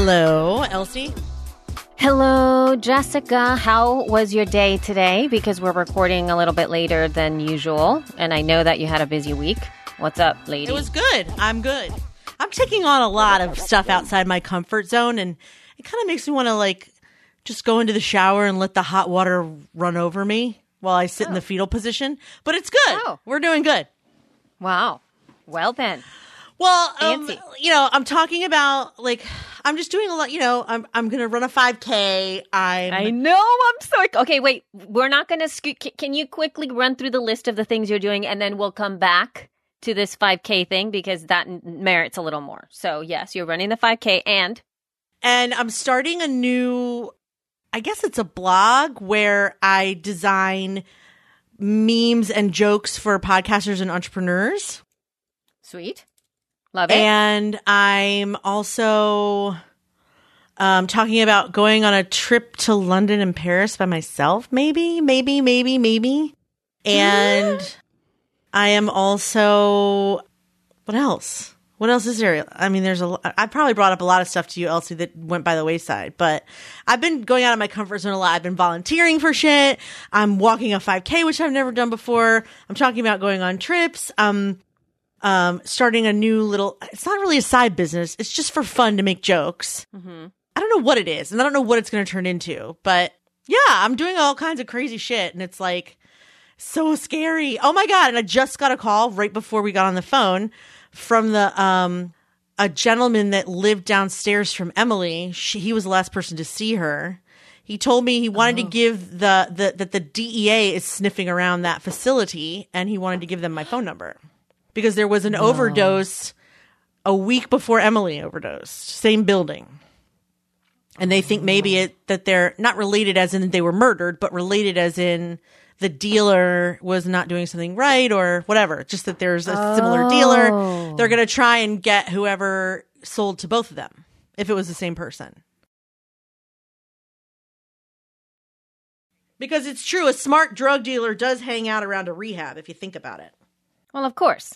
Hello, Elsie. Hello, Jessica. How was your day today? Because we're recording a little bit later than usual, and I know that you had a busy week. What's up, lady? It was good. I'm good. I'm taking on a lot of stuff outside my comfort zone, and it kind of makes me want to, just go into the shower and let the hot water run over me while I sit in the fetal position. But it's good. Oh. We're doing good. Wow. Well, then. Well, Fancy. I'm talking about, I'm just doing a lot, I'm going to run a 5K. I know. I'm so... Okay, wait. We're not going to... Can you quickly run through the list of the things you're doing, and then we'll come back to this 5K thing, because that merits a little more. So, yes, you're running the 5K, and I'm starting a new, I guess it's a blog where I design memes and jokes for podcasters and entrepreneurs. Sweet. Love it. And I'm also talking about going on a trip to London and Paris by myself, maybe. And I am also, what else? What else is there? I mean, I probably brought up a lot of stuff to you, Elsie, that went by the wayside, but I've been going out of my comfort zone a lot. I've been volunteering for shit. I'm walking a 5K, which I've never done before. I'm talking about going on trips. Starting a new little, it's not really a side business. It's just for fun to make jokes. Mm-hmm. I don't know what it is, and I don't know what it's going to turn into, but yeah, I'm doing all kinds of crazy shit, and it's so scary. Oh my God. And I just got a call right before we got on the phone from a gentleman that lived downstairs from Emily. He was the last person to see her. He told me he wanted to give that the DEA is sniffing around that facility, and he wanted to give them my phone number. Because there was an overdose a week before Emily overdosed. Same building. And they think maybe that they're not related as in they were murdered, but related as in the dealer was not doing something right or whatever. Just that there's a similar dealer. They're going to try and get whoever sold to both of them, if it was the same person. Because it's true, a smart drug dealer does hang out around a rehab, if you think about it. well, of course.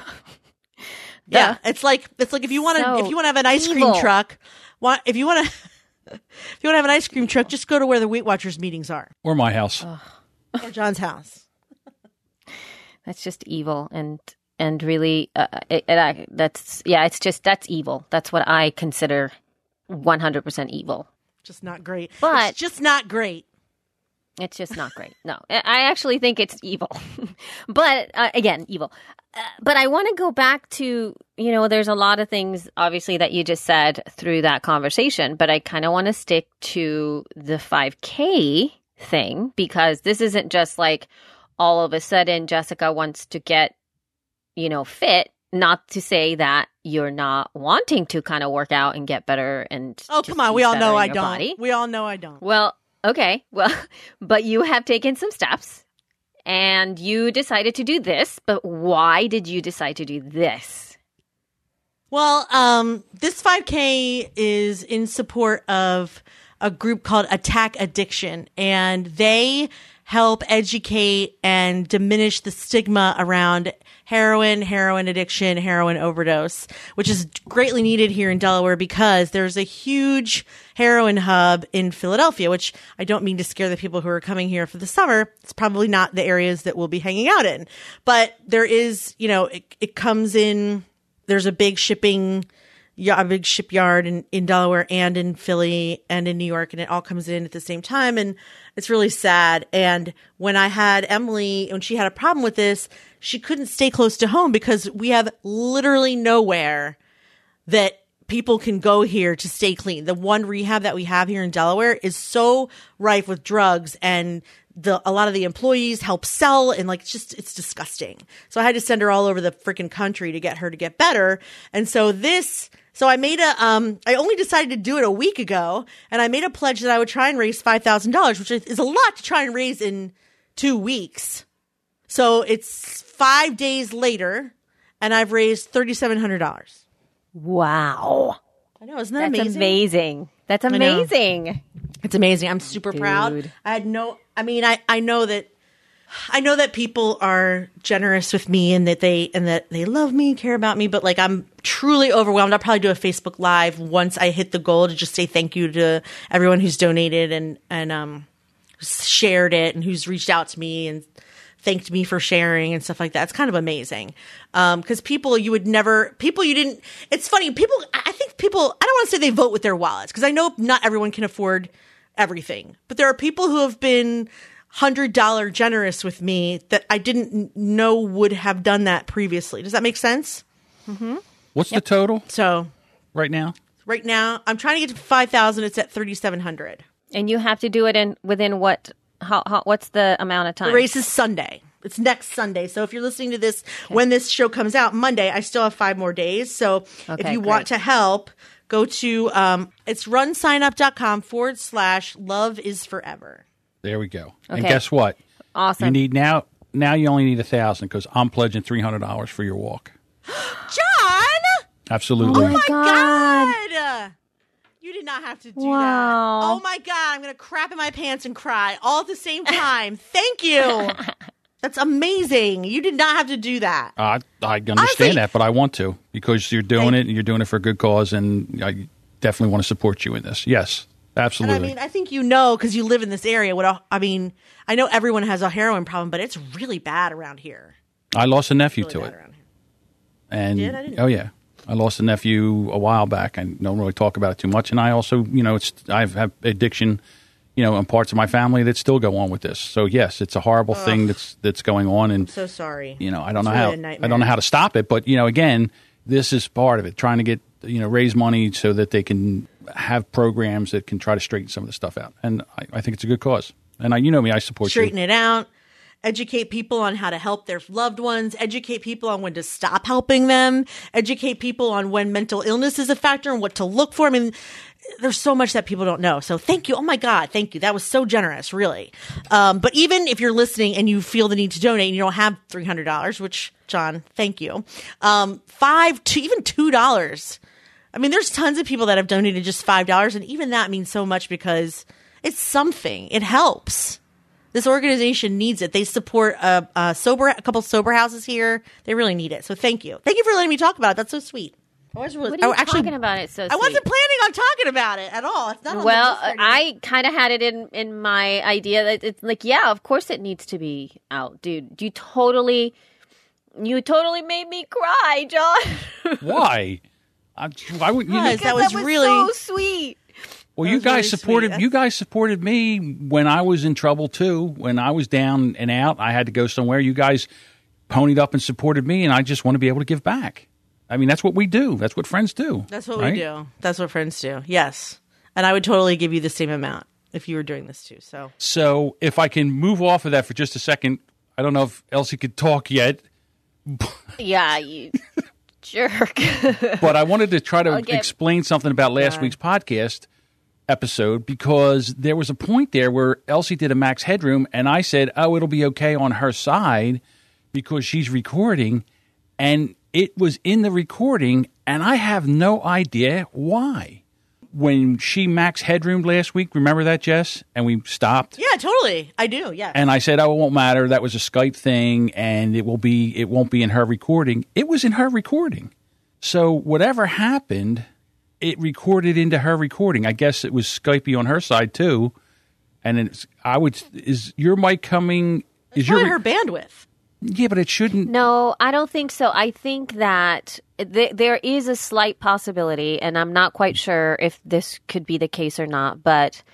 Yeah, it's like if you want to have an ice cream truck, if you want to have an ice cream truck, just go to where the Weight Watchers meetings are, or my house, or John's house. That's just evil, and really, that's evil. That's what I consider 100% evil. Just not great. But it's just not great. It's just not great. No, I actually think it's evil. But again, evil. But I want to go back to, there's a lot of things, obviously, that you just said through that conversation. But I kind of want to stick to the 5K thing, because this isn't just like all of a sudden Jessica wants to get, fit. Not to say that you're not wanting to kind of work out and get better and come on. We all know I don't. Body. We all know I don't. Well, okay, but you have taken some steps and you decided to do this, but why did you decide to do this? Well, this 5K is in support of a group called Attack Addiction, and they help educate and diminish the stigma around heroin addiction, heroin overdose, which is greatly needed here in Delaware because there's a huge heroin hub in Philadelphia, which I don't mean to scare the people who are coming here for the summer. It's probably not the areas that we'll be hanging out in, but there is, it comes in, there's a big a big shipyard in Delaware and in Philly and in New York, and it all comes in at the same time. And it's really sad. And when I had Emily, when she had a problem with this, she couldn't stay close to home because we have literally nowhere that people can go here to stay clean. The one rehab that we have here in Delaware is so rife with drugs, and a lot of the employees help sell, and it's disgusting. So I had to send her all over the freaking country to get her to get better. And so I made I only decided to do it a week ago, and I made a pledge that I would try and raise $5,000, which is a lot to try and raise in 2 weeks. So it's 5 days later, and I've raised $3,700. Wow. I know, isn't that amazing? That's amazing. That's amazing. It's amazing. I'm super proud. I know that I know that people are generous with me and that they love me, care about me, but like I'm truly overwhelmed. I'll probably do a Facebook Live once I hit the goal to just say thank you to everyone who's donated and shared it and who's reached out to me and thanked me for sharing and stuff like that. It's kind of amazing. Because people you didn't, it's funny. I think people, I don't want to say they vote with their wallets because I know not everyone can afford everything, but there are people who have been $100 generous with me that I didn't know would have done that previously. Does that make sense? Mm-hmm. What's the total So right now? Right now, I'm trying to get to 5,000. It's at 3,700. And you have to do it within what? What's the amount of time? The race is Sunday. It's next Sunday. So if you're listening to this when this show comes out Monday, I still have 5 more days. So if you want to help, go to it's runsignup.com/love is forever. There we go. Okay. And guess what? Awesome. You need now you only need 1,000 because I'm pledging $300 for your walk. John! Absolutely. Oh my God. God! You did not have to do that. Wow. Oh my God! I'm gonna crap in my pants and cry all at the same time. Thank you. That's amazing. You did not have to do that. I understand Honestly, that, but I want to because you're doing it and you're doing it for a good cause, and I definitely want to support you in this. Yes, absolutely. And I mean, I think you know because you live in this area. I know everyone has a heroin problem, but it's really bad around here. I lost a nephew Really to bad it. around here. And You did? I didn't oh yeah, I lost a nephew a while back. I don't really talk about it too much, and I also, I have addiction, and parts of my family that still go on with this. So yes, it's a horrible thing that's going on, and I'm so sorry. I don't know It's how really a nightmare. I don't know how to stop it, but again, this is part of it. Trying to get raise money so that they can have programs that can try to straighten some of the stuff out, and I think it's a good cause. And I support Straighten you. it out. Educate people on how to help their loved ones. Educate people on when to stop helping them. Educate people on when mental illness is a factor and what to look for. I mean, there's so much that people don't know. So thank you. Oh my God. Thank you. That was so generous, really. But even if you're listening and you feel the need to donate and you don't have $300, which John, thank you. $5 to even $2. I mean, there's tons of people that have donated just $5. And even that means so much because it's something. It helps. This organization needs it. They support a couple sober houses here. They really need it. So thank you. Thank you for letting me talk about it. That's so sweet. What are you talking about? It's so sweet. I wasn't planning on talking about it at all. It's not on Well, the list I kind of had it in my idea that it's like, yeah, of course it needs to be out, dude. You totally made me cry, John. Why? Why would you? Because that was really so sweet. Well, That you was really guys supported sweet. you guys supported me when I was in trouble too. When I was down and out, I had to go somewhere. You guys ponied up and supported me, and I just want to be able to give back. I mean, that's what we do. That's what friends do. That's what right? we do. That's what friends do. Yes. And I would totally give you the same amount if you were doing this too. So if I can move off of that for just a second, I don't know if Elsie could talk yet. Yeah, you jerk. But I wanted to try to Okay. explain something about last week's podcast episode because there was a point there where Elsie did a max headroom and I said, oh, it'll be okay on her side because she's recording. And it was in the recording and I have no idea why. When she max headroomed last week, remember that, Jess? And we stopped. Yeah, totally. I do. Yeah. And I said, oh, it won't matter. That was a Skype thing and it won't be in her recording. It was in her recording. So whatever happened, it recorded into her recording. I guess it was Skypey on her side too. And is your mic coming? It's probably her bandwidth. Yeah, but it shouldn't. No, I don't think so. I think that there is a slight possibility, and I'm not quite sure if this could be the case or not, but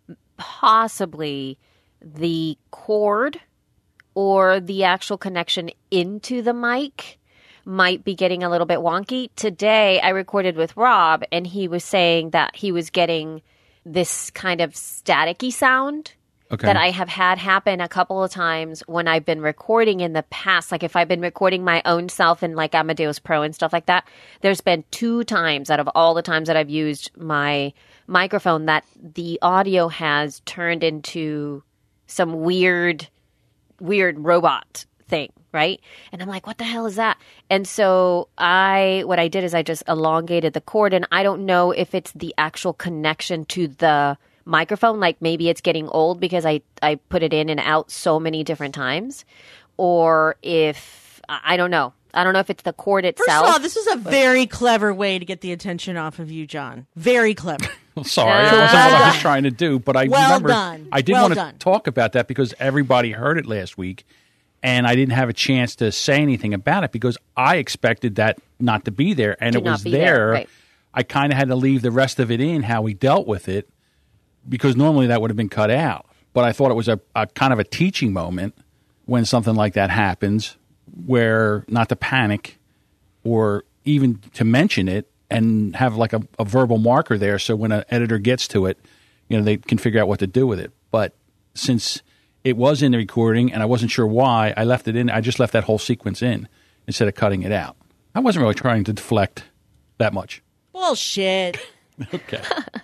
possibly the cord or the actual connection into the mic might be getting a little bit wonky. Today, I recorded with Rob, and he was saying that he was getting this kind of staticky sound. Okay. That I have had happen a couple of times when I've been recording in the past. Like if I've been recording my own self in like Amadeus Pro and stuff like that, there's been 2 times out of all the times that I've used my microphone that the audio has turned into some weird robot thing, right? And I'm like, what the hell is that? And so what I did is I just elongated the cord, and I don't know if it's the actual connection to the microphone. Like maybe it's getting old because I put it in and out so many different times. Or if, I don't know. I don't know if it's the cord itself. First of all, this is a very clever way to get the attention off of you, John. Very clever. Sorry, it wasn't what I was trying to do, but I remember done. I did Well want to done. talk about that because everybody heard it last week, and I didn't have a chance to say anything about it because I expected that not to be there, and To it not was be there. there, right. I kind of had to leave the rest of it in, how we dealt with it, because normally that would have been cut out. But I thought it was a kind of a teaching moment when something like that happens, where not to panic or even to mention it and have like a verbal marker there so when an editor gets to it, they can figure out what to do with it. But since it was in the recording and I wasn't sure why, I left it in. I just left that whole sequence in instead of cutting it out. I wasn't really trying to deflect that much. Bullshit. Okay.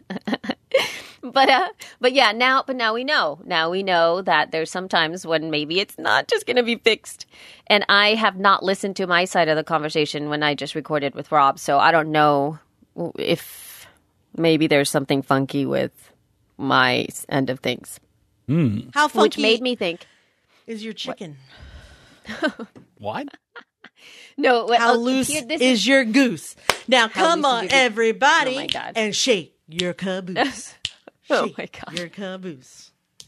But yeah, now we know. Now we know that there's sometimes when maybe it's not just going to be fixed. And I have not listened to my side of the conversation when I just recorded with Rob. So I don't know if maybe there's something funky with my end of things. How funky Which made me think. is your chicken? What? No, How loose is your goose? Now come loose is on, your goose? everybody, Oh, my God. and shake your caboose. Oh Shake my God. your caboose.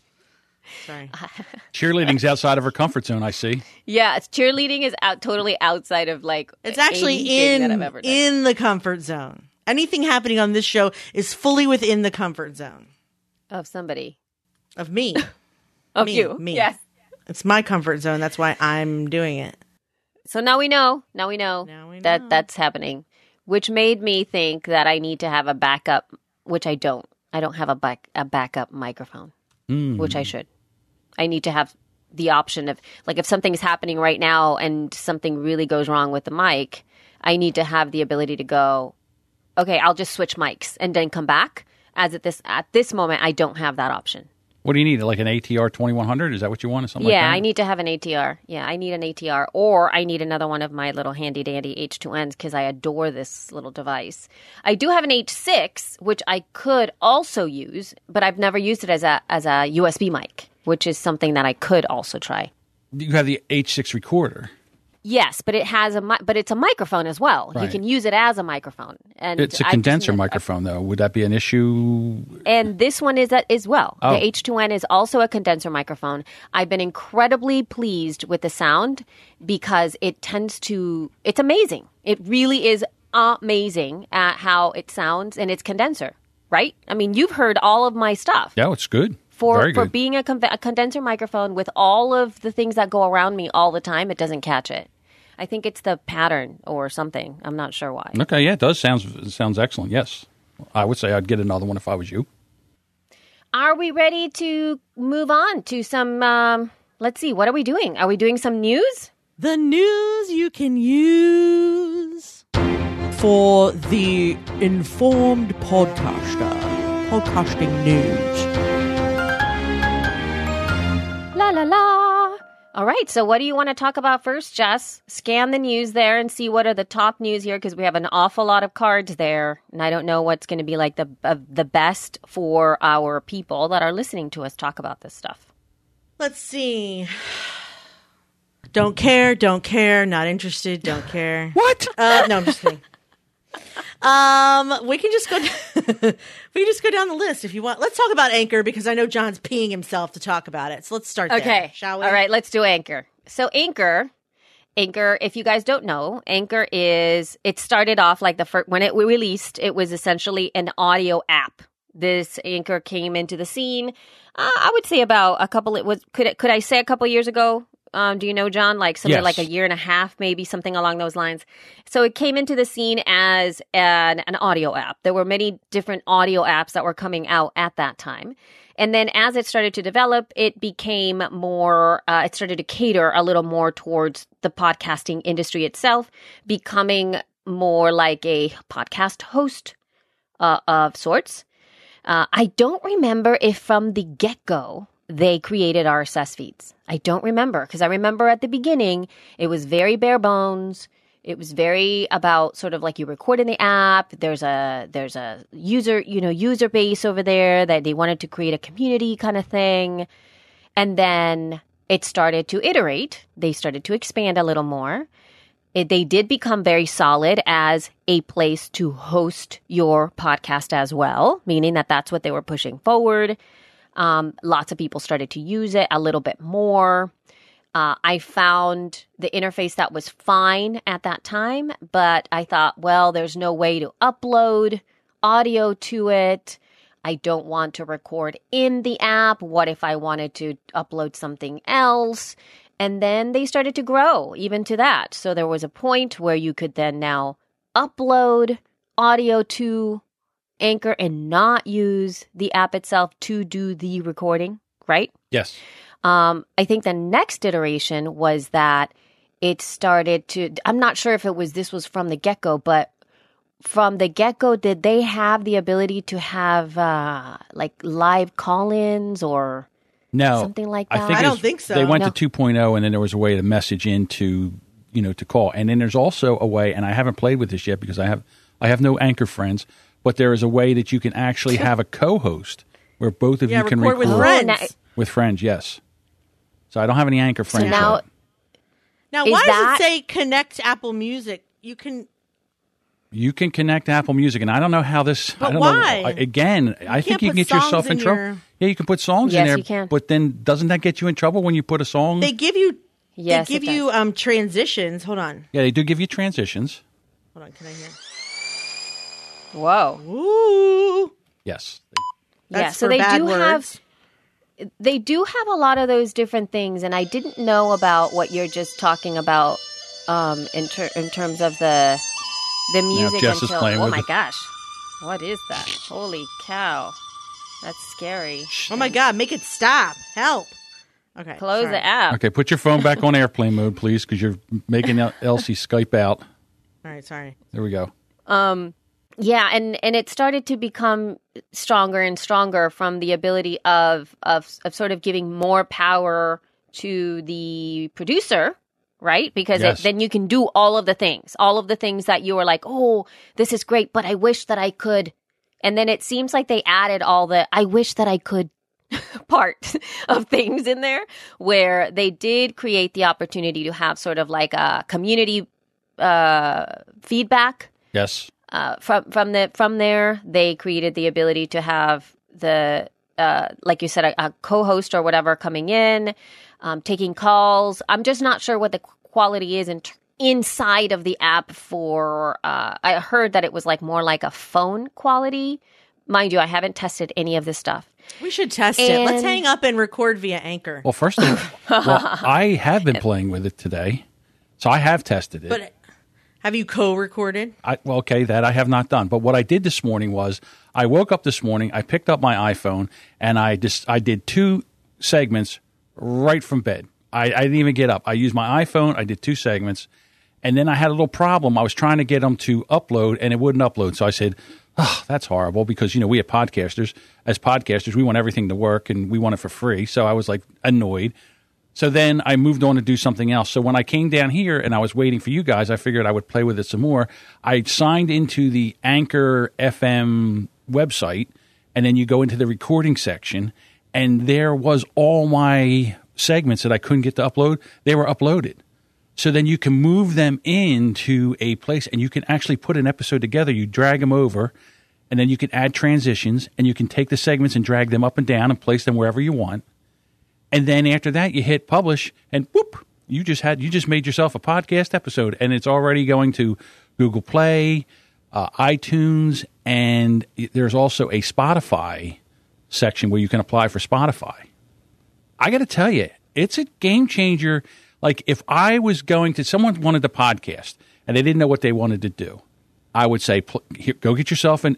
Sorry. Cheerleading's outside of her comfort zone, I see. Yeah, cheerleading is totally outside of like. It's actually anything that I've ever done. in the comfort zone. Anything happening on this show is fully within the comfort zone Of somebody. of me. Of Me, you. me. Yes. It's my comfort zone. That's why I'm doing it. So now we know. Now we Now know we that know. that's happening, which made me think that I need to have a backup, which I don't. I don't have a backup microphone, which I should. I need to have the option of, like, if something's happening right now and something really goes wrong with the mic, I need to have the ability to go, okay, I'll just switch mics and then come back. At this moment, I don't have that option. What do you need? Like an ATR 2100? Is that what you want? Or something like that? Yeah, I need to have an ATR. Yeah, I need an ATR, or I need another one of my little handy dandy H2Ns because I adore this little device. I do have an H6, which I could also use, but I've never used it as a USB mic, which is something that I could also try. You have the H6 recorder. Yes, but it's a microphone as well. Right. You can use it as a microphone, and It's a condenser microphone, though. Would that be an issue? And this one is that as well. Oh. The H2N is also a condenser microphone. I've been incredibly pleased with the sound because it's amazing. It really is amazing at how it sounds, and it's condenser, right? I mean, you've heard all of my stuff. Yeah, it's good. For Very good. being a condenser microphone with all of the things that go around me all the time, it doesn't catch it. I think it's the pattern or something. I'm not sure why. Okay, yeah, it does. Sounds excellent, yes. I would say I'd get another one if I was you. Are we ready to move on to some, let's see, what are we doing? Are we doing some news? The news you can use for the informed podcaster. Podcasting news. La la la. All right, so what do you want to talk about first, Jess? Scan the news there and see what are the top news here because we have an awful lot of cards there, and I don't know what's going to be like the best for our people that are listening to us talk about this stuff. Let's see. Don't care, not interested, don't care. What? No, I'm just kidding. We can just go down the list if you want. Let's talk about Anchor because I know John's peeing himself to talk about it. So let's start there, Okay. shall we? All right, let's do Anchor. So Anchor, if you guys don't know, Anchor it started off like when it released, it was essentially an audio app. This Anchor came into the scene, I would say about could I say a couple years ago? Do you know, John? Like something Yes. like a year and a half, maybe something along those lines. So it came into the scene as an audio app. There were many different audio apps that were coming out at that time. And then as it started to develop, it became more, it started to cater a little more towards the podcasting industry itself, becoming more like a podcast host of sorts. I don't remember if from the get-go, they created RSS feeds. I don't remember because I remember at the beginning, it was very bare bones. It was very about sort of like you record in the app. There's a user base over there that they wanted to create a community kind of thing. And then it started to iterate. They started to expand a little more. They did become very solid as a place to host your podcast as well, meaning that that's what they were pushing forward. Lots of people started to use it a little bit more. I found the interface that was fine at that time, but I thought, well, there's no way to upload audio to it. I don't want to record in the app. What if I wanted to upload something else? And then they started to grow even to that. So there was a point where you could then now upload audio to Anchor and not use the app itself to do the recording, right? Yes. I think the next iteration was that it started to, I'm not sure if this was from the get-go, but from the get-go, did they have the ability to have like live call-ins or something like that? I don't think so. They went to 2.0 and then there was a way to message into, to call. And then there's also a way, and I haven't played with this yet because I have no Anchor friends, but there is a way that you can actually have a co-host where both of you can record with friends. With friends, yes. So I don't have any Anchor friends. So now why does it say connect Apple Music? You can connect Apple Music, and I don't know how this. But I don't why? know. Again, I think you can get yourself in trouble. Yeah, you can put songs in there. You can. But then doesn't that get you in trouble when you put a song? They give you. Yes, they give you transitions. Hold on. Yeah, they do give you transitions. Hold on. Can I hear? Whoa. Ooh. Yes. That's so for bad words. They do have a lot of those different things, and I didn't know about what you're just talking about in terms of the music Jess is playing with my it. gosh, what is that? Holy cow, that's scary. Oh my God, make it stop. Help. Okay. Close sorry. the app. Okay, put your phone back on airplane mode, please, because you're making Elsie Skype out. All right, sorry. There we go. Yeah, and it started to become stronger and stronger from the ability of sort of giving more power to the producer, right? Because Yes. then you can do all of the things that you were like, oh, this is great, but I wish that I could. And then it seems like they added all the I wish that I could part of things in there, where they did create the opportunity to have sort of like a community feedback. Yes. From there, they created the ability to have the like you said, a co-host or whatever coming in, taking calls. I'm just not sure what the quality is inside of the app for. I heard that it was like more like a phone quality. Mind you, I haven't tested any of this stuff. We should test it. Let's hang up and record via Anchor. Well, first of all, I have been playing with it today, so I have tested it. But have you co-recorded? That I have not done. But what I did this morning was I woke up this morning, I picked up my iPhone, and I did 2 segments right from bed. I didn't even get up. I used my iPhone. I did 2 segments, and then I had a little problem. I was trying to get them to upload, and it wouldn't upload. So I said, oh, that's horrible because, we have podcasters. As podcasters, we want everything to work, and we want it for free. So I was like annoyed. So then I moved on to do something else. So when I came down here and I was waiting for you guys, I figured I would play with it some more. I signed into the Anchor FM website, and then you go into the recording section, and there was all my segments that I couldn't get to upload. They were uploaded. So then you can move them into a place, and you can actually put an episode together. You drag them over, and then you can add transitions, and you can take the segments and drag them up and down and place them wherever you want. And then after that, you hit publish, and whoop, you just made yourself a podcast episode, and it's already going to Google Play, iTunes, and there's also a Spotify section where you can apply for Spotify. I got to tell you, it's a game changer. Like if I was someone wanted to podcast and they didn't know what they wanted to do, I would say, go get yourself an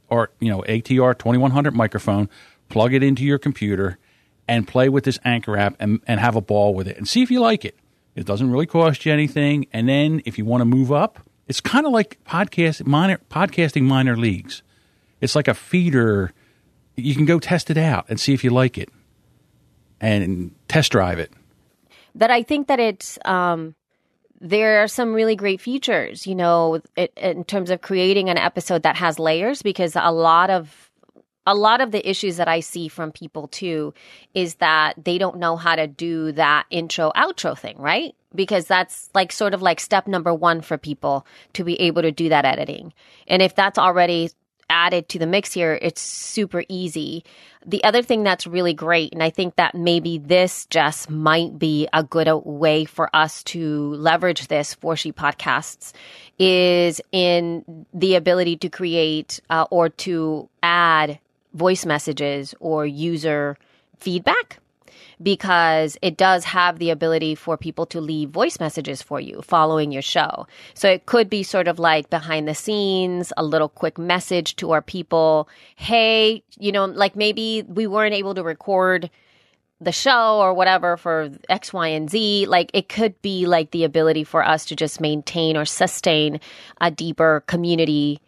ATR 2100 microphone, plug it into your computer, and play with this Anchor app and have a ball with it and see if you like it. It doesn't really cost you anything. And then if you want to move up, it's kind of like podcasting minor leagues. It's like a feeder. You can go test it out and see if you like it and test drive it. That I think that it's there are some really great features, in terms of creating an episode that has layers, because a lot of the issues that I see from people too is that they don't know how to do that intro outro thing, right? Because that's like sort of like step number one for people to be able to do that editing. And if that's already added to the mix here, it's super easy. The other thing that's really great, and I think that maybe this just might be a good way for us to leverage this for She Podcasts, is in the ability to create or to add voice messages or user feedback, because it does have the ability for people to leave voice messages for you following your show. So it could be sort of like behind the scenes, a little quick message to our people. Hey, like maybe we weren't able to record the show or whatever for X, Y, and Z. Like it could be like the ability for us to just maintain or sustain a deeper community,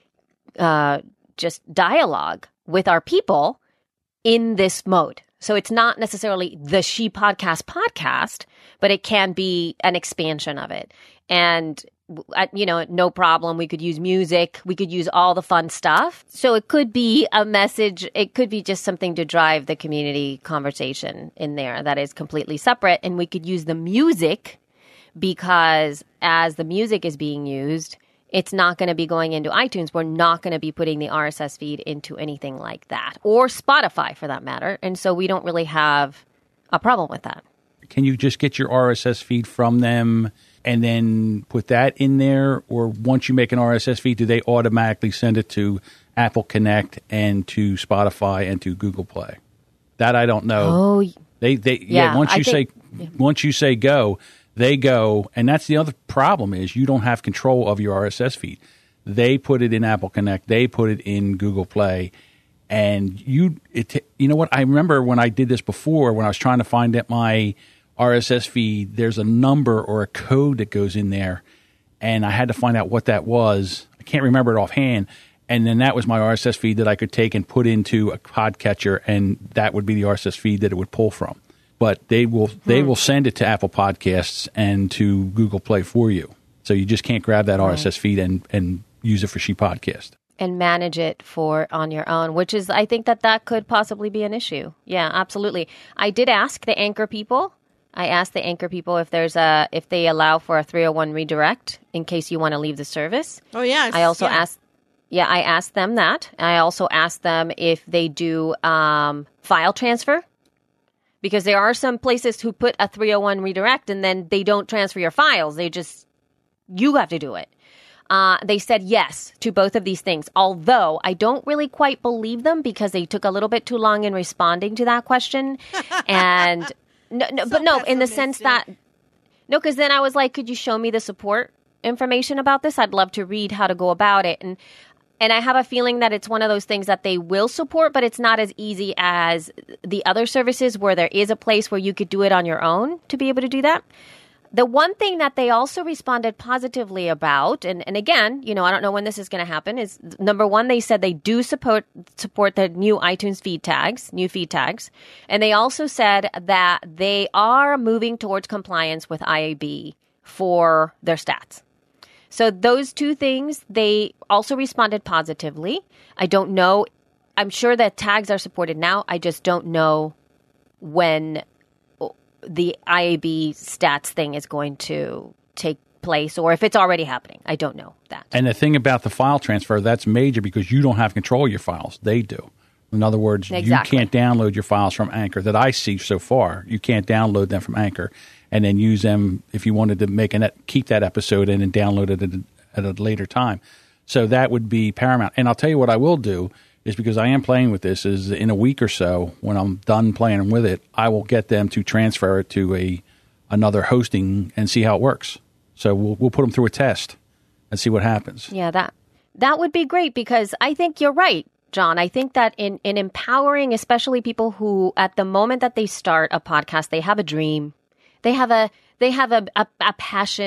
just dialogue with our people in this mode. So it's not necessarily the She podcast, but it can be an expansion of it. And, no problem. We could use music. We could use all the fun stuff. So it could be a message. It could be just something to drive the community conversation in there that is completely separate. And we could use the music, because as the music is being used, it's not going to be going into iTunes. We're not going to be putting the RSS feed into anything like that, or Spotify for that matter. And so we don't really have a problem with that. Can you just get your RSS feed from them and then put that in there? Or once you make an RSS feed, do they automatically send it to Apple Connect and to Spotify and to Google Play? That I don't know. Oh, once you say go, they go, and that's the other problem, is you don't have control of your RSS feed. They put it in Apple Connect. They put it in Google Play. And you know what? I remember when I did this before, when I was trying to find out my RSS feed, there's a number or a code that goes in there, and I had to find out what that was. I can't remember it offhand. And then that was my RSS feed that I could take and put into a podcatcher, and that would be the RSS feed that it would pull from. But they will send it to Apple Podcasts and to Google Play for you. So you just can't grab that RSS feed and use it for She Podcast. And manage it on your own, which is, I think that could possibly be an issue. Yeah, absolutely. I did ask the Anchor people. I asked the Anchor people if they allow for a 301 redirect in case you want to leave the service. Oh, yeah. I asked them that. I also asked them if they do file transfer. Because there are some places who put a 301 redirect and then they don't transfer your files. You have to do it. They said yes to both of these things, although I don't really quite believe them because they took a little bit too long in responding to that question. And in the sense that, because then I was like, could you show me the support information about this? I'd love to read how to go about it. And I have a feeling that it's one of those things that they will support, but it's not as easy as the other services where there is a place where you could do it on your own to be able to do that. The one thing that they also responded positively about, and again, I don't know when this is going to happen, is number one, they said they do support the new iTunes new feed tags. And they also said that they are moving towards compliance with IAB for their stats. So those two things, they also responded positively. I don't know. I'm sure that tags are supported now. I just don't know when the IAB stats thing is going to take place or if it's already happening. I don't know that. And the thing about the file transfer, that's major because you don't have control of your files. They do. In other words, exactly. You can't download your files from Anchor that I see so far. You can't download them from Anchor and then use them if you wanted to keep that episode in and download it at a later time. So that would be paramount. And I'll tell you what I will do is, because I am playing with this, is in a week or so when I'm done playing with it, I will get them to transfer it to another hosting and see how it works. So we'll put them through a test and see what happens. Yeah, that would be great because I think you're right, John. I think that in empowering, especially people who at the moment that they start a podcast, they have a dream. They have a passion.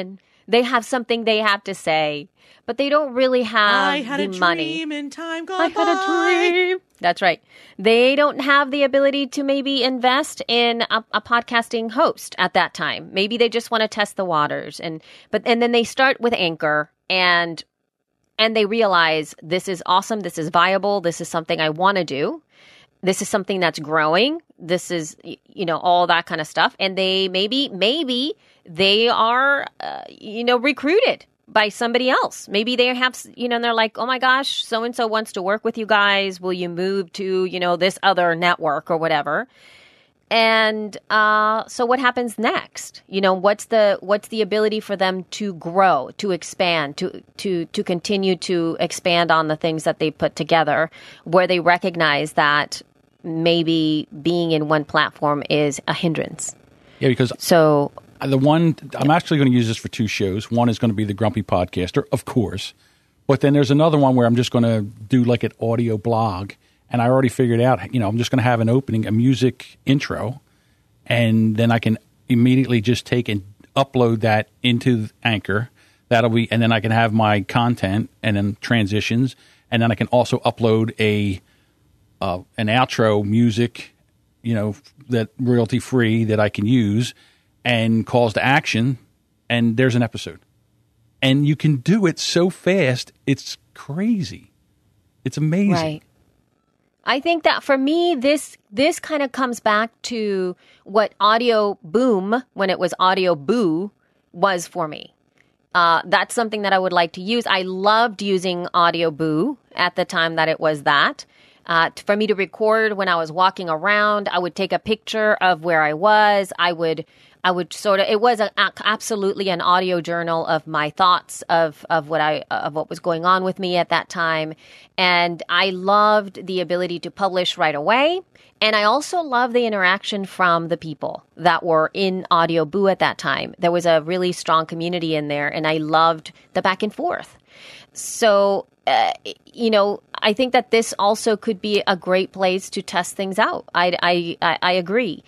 They have something they have to say, but they don't really have I had the a money. dream in time I gone had a by. dream. That's right. They don't have the ability to maybe invest in a podcasting host at that time. Maybe they just want to test the waters, and then they start with Anchor and they realize this is awesome, this is viable, this is something I want to do. This is something that's growing. This is, all that kind of stuff. And they maybe they are, recruited by somebody else. Maybe they have, and they're like, oh my gosh, so-and-so wants to work with you guys. Will you move to, this other network or whatever? And so what happens next? What's the ability for them to grow, to expand, to continue to expand on the things that they put together, where they recognize that maybe being in one platform is a hindrance. Yeah, because so the one I'm actually going to use this for 2 shows. One is going to be the Grumpy Podcaster, of course, but then there's another one where I'm just going to do like an audio blog, and I already figured out. I'm just going to have an opening, a music intro, and then I can immediately just take and upload that into Anchor. And then I can have my content and then transitions, and then I can also upload an outro music, that royalty free that I can use, and calls to action, and there's an episode. And you can do it so fast, it's crazy. It's amazing. Right. I think that for me, this kind of comes back to what Audio Boom, when it was Audio Boo, was for me. That's something that I would like to use. I loved using Audio Boo at the time that it was that. For me to record when I was walking around, I would take a picture of where I was. I would sort of, it was absolutely an audio journal of my thoughts of what was going on with me at that time. And I loved the ability to publish right away. And I also loved the interaction from the people that were in Audio Boo at that time. There was a really strong community in there, and I loved the back and forth. So, I think that this also could be a great place to test things out. I agree.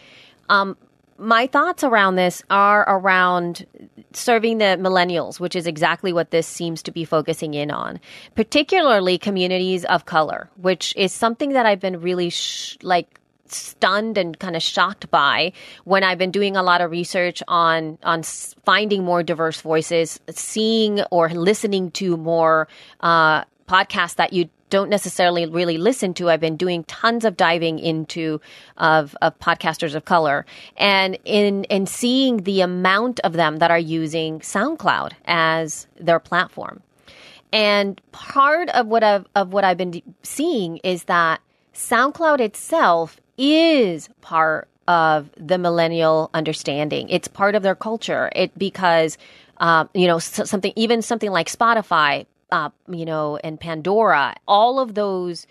My thoughts around this are around serving the millennials, which is exactly what this seems to be focusing in on, particularly communities of color, which is something that I've been really stunned and kind of shocked by when I've been doing a lot of research on finding more diverse voices, seeing or listening to more podcasts that you don't necessarily really listen to. I've been doing tons of diving into of podcasters of color, and in seeing the amount of them that are using SoundCloud as their platform. And part of what I've been seeing is that SoundCloud itself is part of the millennial understanding. It's part of their culture. Because something like Spotify, and Pandora, all of those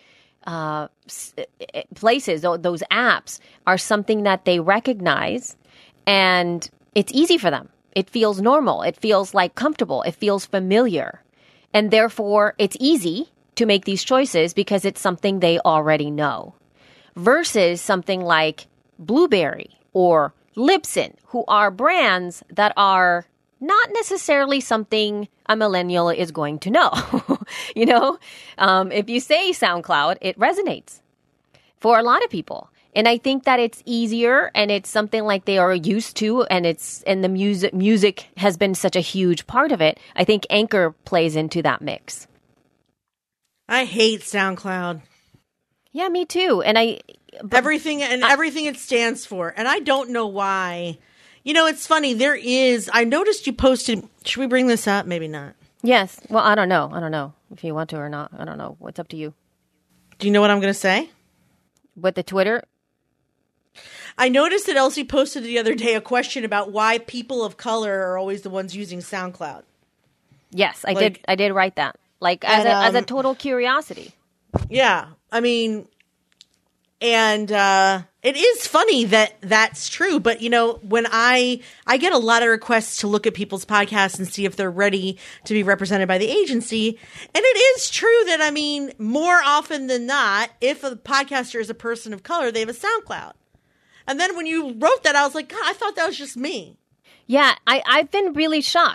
places, those apps are something that they recognize, and it's easy for them. It feels normal. It feels like comfortable. It feels familiar. And therefore, it's easy to make these choices because it's something they already know. Versus something like Blueberry or Libsyn, who are brands that are not necessarily something a millennial is going to know. If you say SoundCloud, it resonates for a lot of people. And I think that it's easier, and it's something like they are used to, and the music has been such a huge part of it. I think Anchor plays into that mix. I hate SoundCloud. Yeah, me too. And everything it stands for. And I don't know why. It's funny. I noticed you posted, should we bring this up? Maybe not. Yes. Well, I don't know. If you want to or not. I don't know. What's up to you? Do you know what I'm going to say? What, the Twitter? I noticed that Elsie posted the other day a question about why people of color are always the ones using SoundCloud. Yes, I did write that. As a total curiosity. Yeah. I mean, and it is funny that that's true. But, when I get a lot of requests to look at people's podcasts and see if they're ready to be represented by the agency. And it is true that, more often than not, if a podcaster is a person of color, they have a SoundCloud. And then when you wrote that, I was like, God, I thought that was just me. Yeah, I've been really shocked.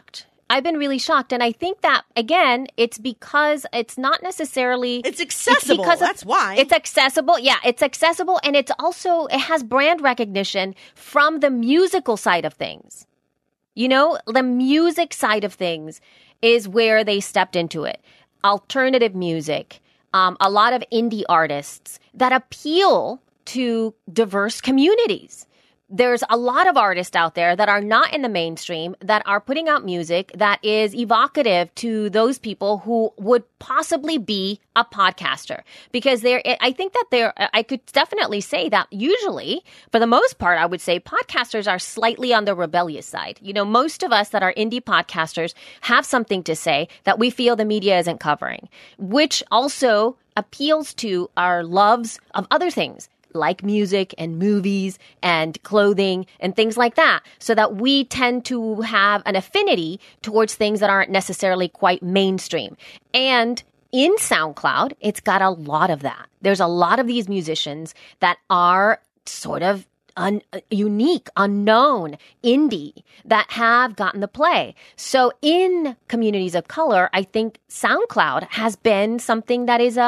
I've been really shocked. And I think that, again, it's because it's not necessarily... It's accessible. That's why. It's accessible. Yeah, it's accessible. And it's also, it has brand recognition from the musical side of things. You know, the music side of things is where they stepped into it. Alternative music, a lot of indie artists that appeal to diverse communities. There's a lot of artists out there that are not in the mainstream that are putting out music that is evocative to those people who would possibly be a podcaster. Because I think that I could definitely say that usually, for the most part, I would say podcasters are slightly on the rebellious side. You know, most of us that are indie podcasters have something to say that we feel the media isn't covering, which also appeals to our loves of other things, like music and movies and clothing and things like that, so that we tend to have an affinity towards things that aren't necessarily quite mainstream. And in SoundCloud, it's got a lot of that. There's a lot of these musicians that are sort of unique, unknown, indie that have gotten the play. So in communities of color, I think SoundCloud has been something that is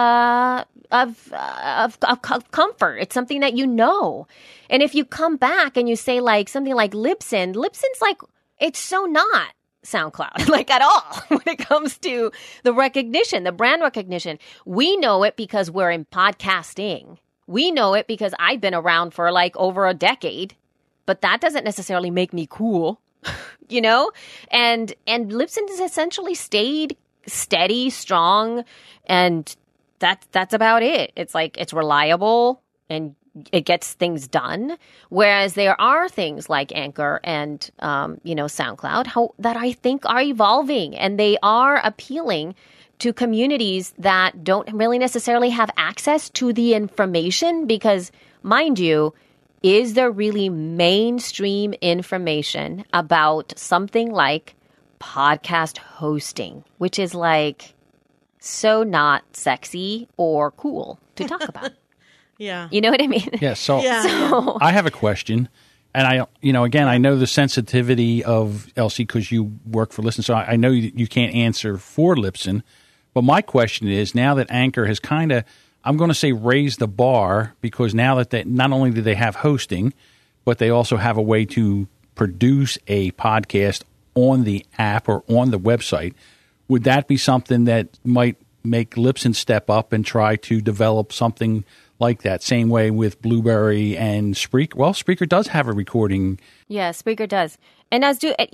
of comfort. It's something that you know. And if you come back and you say like something like Libsyn, Libsyn's like, it's so not SoundCloud, like at all when it comes to the recognition, the brand recognition. We know it because we're in podcasting. We know it because I've been around for like over a decade, but that doesn't necessarily make me cool, you know? And Libsyn has essentially stayed steady, strong, and that's about it. It's like, it's reliable and it gets things done. Whereas there are things like Anchor and, SoundCloud that I think are evolving, and they are appealing to communities that don't really necessarily have access to the information, because, mind you, is there really mainstream information about something like podcast hosting, which is like so not sexy or cool to talk about? Yeah. You know what I mean? Yeah. So I have a question. And I know the sensitivity of Elsie because you work for Libsyn, so I know you can't answer for Libsyn. But my question is, now that Anchor has kind of, I'm going to say, raised the bar, because now that they not only do they have hosting, but they also have a way to produce a podcast on the app or on the website, would that be something that might make Libsyn step up and try to develop something like that? Same way with Blueberry and Spreaker. Well, Spreaker does have a recording. Yeah, Spreaker does. And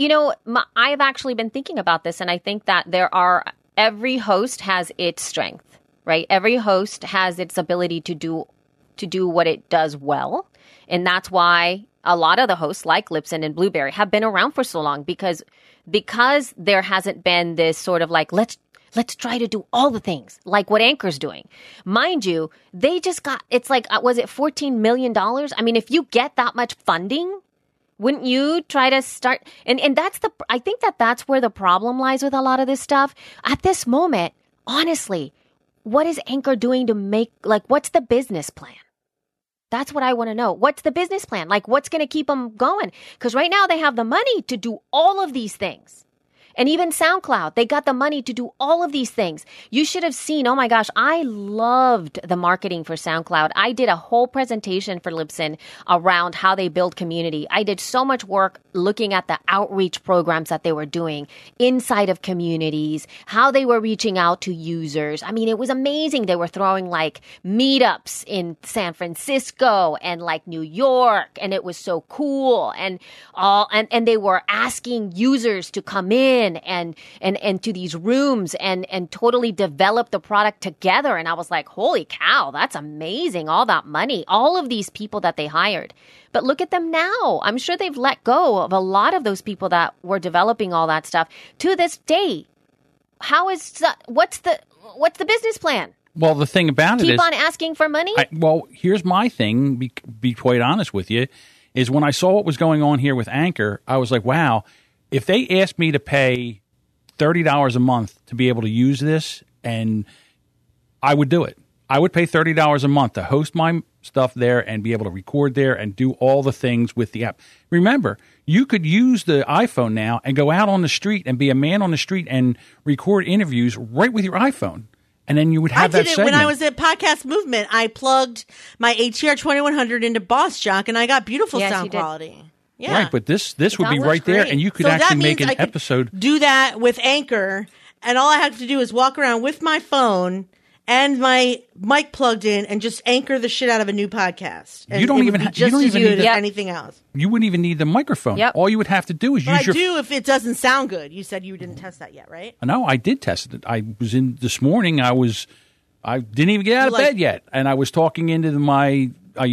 I've actually been thinking about this, and I think that every host has its strength, right? Every host has its ability to do what it does well. And that's why a lot of the hosts like Libsyn and Blueberry have been around for so long, because there hasn't been this sort of like, let's try to do all the things like what Anchor's doing. Mind you, they just got, it's like, was it $14 million? I mean, if you get that much funding, wouldn't you try to start? And I think that's where the problem lies with a lot of this stuff. At this moment, honestly, what is Anchor doing to make, like, what's the business plan? That's what I want to know. What's the business plan? Like, what's going to keep them going? Because right now they have the money to do all of these things. And even SoundCloud, they got the money to do all of these things. You should have seen, oh my gosh, I loved the marketing for SoundCloud. I did a whole presentation for Libsyn around how they build community. I did so much work looking at the outreach programs that they were doing inside of communities, how they were reaching out to users. I mean, it was amazing. They were throwing like meetups in San Francisco and like New York, and it was so cool. And they were asking users to come in and to these rooms and totally develop the product together. And I was like, holy cow, that's amazing. All that money, all of these people that they hired. But look at them now. I'm sure they've let go of a lot of those people that were developing all that stuff to this day. What's the business plan? Well, the thing about it is, keep on asking for money? Here's my thing, be quite honest with you, is when I saw what was going on here with Anchor, I was like, wow, if they asked me to pay $30 a month to be able to use this, and I would do it. I would pay $30 a month to host my stuff there and be able to record there and do all the things with the app. Remember, you could use the iPhone now and go out on the street and be a man on the street and record interviews right with your iPhone. And then you would have that segment. I did it when I was at Podcast Movement. I plugged my ATR 2100 into Boss Jock, and I got beautiful sound quality. Yeah. Right, but this would be right there, and you could actually make an episode. Do that with Anchor, and all I have to do is walk around with my phone and my mic plugged in and just anchor the shit out of a new podcast. And you don't even need anything else. You wouldn't even need the microphone. Yep. All you would have to do is use your. I do if it doesn't sound good. You said you didn't test that yet, right? No, I did test it. I was in this morning. I didn't even get out of bed yet, and I was talking into my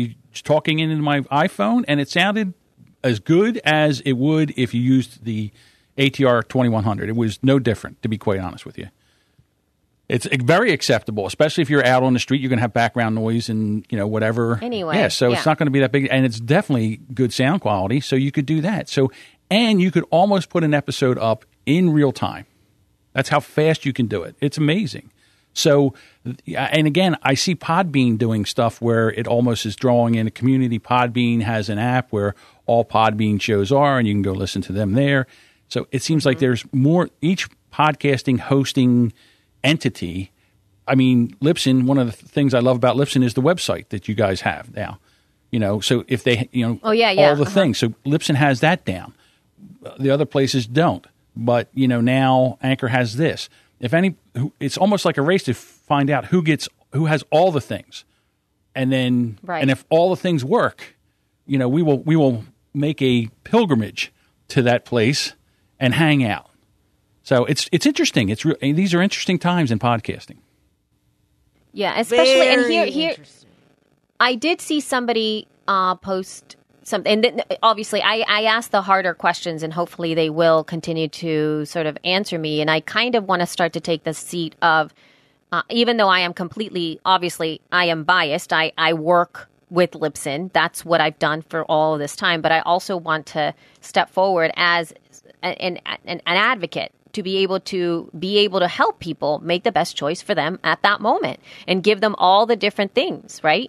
iPhone, and it sounded as good as it would if you used the ATR 2100. It was no different, to be quite honest with you. It's very acceptable, especially if you're out on the street. You're going to have background noise and whatever. Anyway, yeah. So it's not going to be that big, and it's definitely good sound quality. So you could do that. So and you could almost put an episode up in real time. That's how fast you can do it. It's amazing. So, and again, I see Podbean doing stuff where it almost is drawing in a community. Podbean has an app where all Podbean shows are, and you can go listen to them there. So it seems like there's more each podcasting hosting entity. I mean, Libsyn, one of the things I love about Libsyn is the website that you guys have now. So if they, all the things. So Libsyn has that down. The other places don't. But, now Anchor has this. It's almost like a race to find out who has all the things. And then, and if all the things work, we will make a pilgrimage to that place and hang out. So it's interesting. These are interesting times in podcasting. Yeah, especially Very and here I did see somebody post something. And obviously, I asked the harder questions, and hopefully they will continue to sort of answer me. And I kind of want to start to take the seat of, even though I am obviously, I am biased. I work with Libsyn. That's what I've done for all of this time. But I also want to step forward as an advocate to be able to help people make the best choice for them at that moment and give them all the different things, right?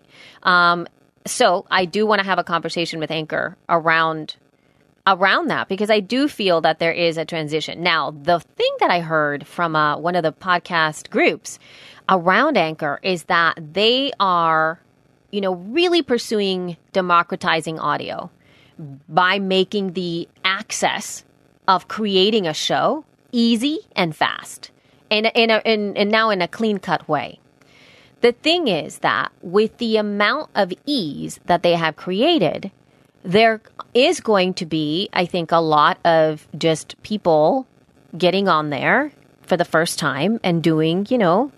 So I do want to have a conversation with Anchor around that, because I do feel that there is a transition. Now, the thing that I heard from one of the podcast groups around Anchor is that they are, really pursuing democratizing audio by making the access of creating a show easy and fast, and now in a clean-cut way. The thing is that with the amount of ease that they have created, there is going to be, I think, a lot of just people getting on there for the first time and doing,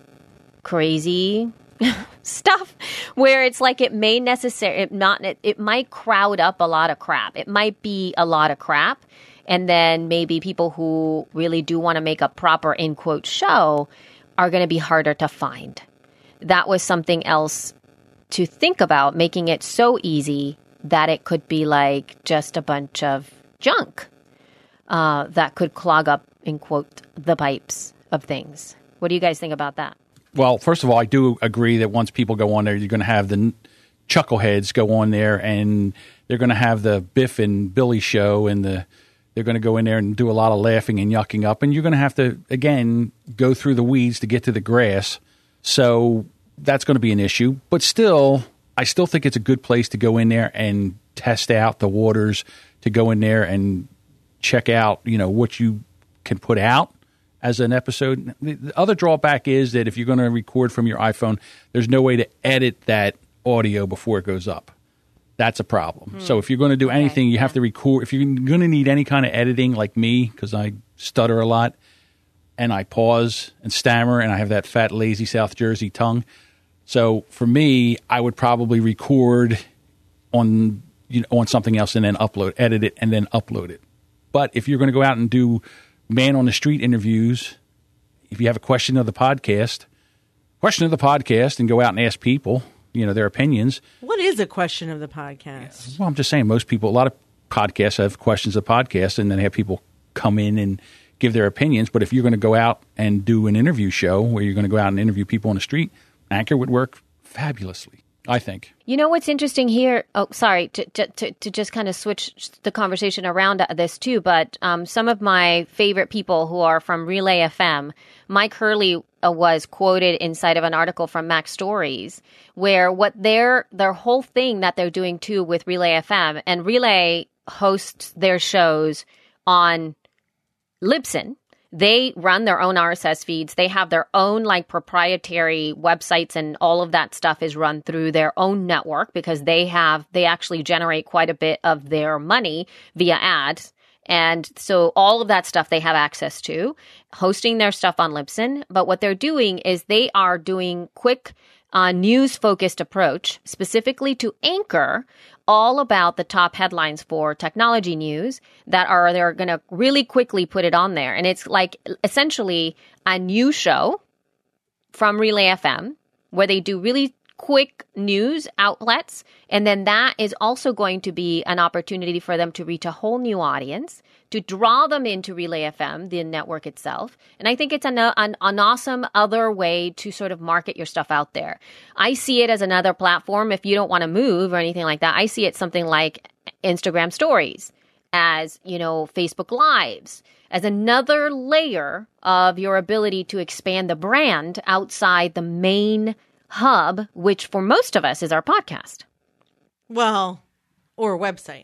crazy stuff where it's like it might crowd up a lot of crap. It might be a lot of crap. And then maybe people who really do want to make a proper, in quote, show are going to be harder to find. That was something else to think about, making it so easy that it could be like just a bunch of junk that could clog up, in quote, the pipes of things. What do you guys think about that? Well, first of all, I do agree that once people go on there, you're going to have the chuckleheads go on there, and they're going to have the Biff and Billy show, and they're going to go in there and do a lot of laughing and yucking up, and you're going to have to, again, go through the weeds to get to the grass. So that's going to be an issue. But still, I still think it's a good place to go in there and test out the waters, to go in there and check out, what you can put out as an episode. The other drawback is that if you're going to record from your iPhone, there's no way to edit that audio before it goes up. That's a problem. So if you're going to do anything, you have to record. If you're going to need any kind of editing, like me, because I stutter a lot and I pause and stammer, and I have that fat, lazy South Jersey tongue. So for me, I would probably record on something else and then edit it, and then upload it. But if you're going to go out and do man on the street interviews, if you have a question of the podcast, and go out and ask people, their opinions. What is a question of the podcast? Well, I'm just saying, a lot of podcasts have questions of podcasts, and then have people come in and give their opinions. But if you're going to go out and do an interview show where you're going to go out and interview people on the street, Anchor would work fabulously. I think. You know what's interesting here? Oh, sorry, to just kind of switch the conversation around this too, but some of my favorite people who are from Relay FM, Mike Hurley was quoted inside of an article from Mac Stories, where what their whole thing that they're doing too with Relay FM, and Relay hosts their shows on Libsyn. They run their own RSS feeds. They have their own like proprietary websites, and all of that stuff is run through their own network because they actually generate quite a bit of their money via ads. And so all of that stuff they have access to, hosting their stuff on Libsyn. But what they're doing is they are doing quick news-focused approach specifically to Anchor, all about the top headlines for technology news they're going to really quickly put it on there. And it's like essentially a new show from Relay FM where they do really quick news outlets. And then that is also going to be an opportunity for them to reach a whole new audience, to draw them into Relay FM, the network itself. And I think it's an awesome other way to sort of market your stuff out there. I see it as another platform. If you don't want to move or anything like that, I see it something like Instagram stories, as, Facebook Lives, as another layer of your ability to expand the brand outside the main hub, which for most of us is our podcast. Well, or website.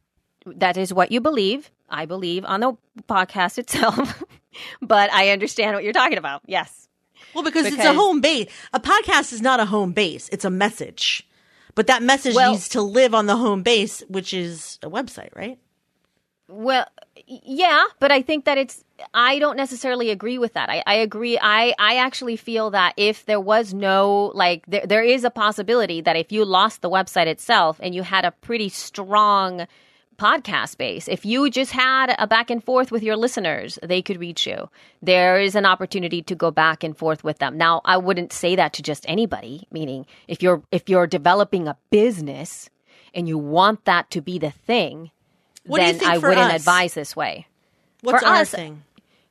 That is what you believe. I believe on the podcast itself, but I understand what you're talking about. Yes. Well, because it's a home base. A podcast is not a home base. It's a message. But that message needs to live on the home base, which is a website, right? Well, yeah, but I think that I don't necessarily agree with that. I agree. I actually feel that if there was no, there is a possibility that if you lost the website itself and you had a pretty strong podcast base, if you just had a back and forth with your listeners, they could reach you. There is an opportunity to go back and forth with them. Now, I wouldn't say that to just anybody, meaning if you're developing a business and you want that to be the thing, then I wouldn't advise this way. What's our thing?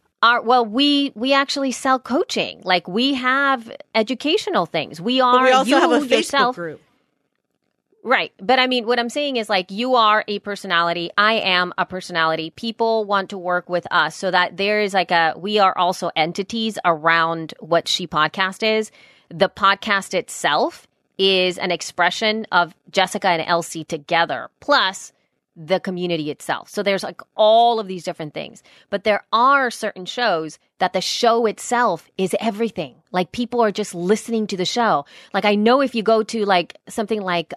We actually sell coaching. Like, we have educational things. We also have a Facebook group. Right. But I mean, what I'm saying is, like, you are a personality. I am a personality. People want to work with us so that there is we are also entities around what She Podcast is. The podcast itself is an expression of Jessica and Elsie together, plus the community itself. So there's all of these different things. But there are certain shows that the show itself is everything. Like, people are just listening to the show. Like, I know if you go to something like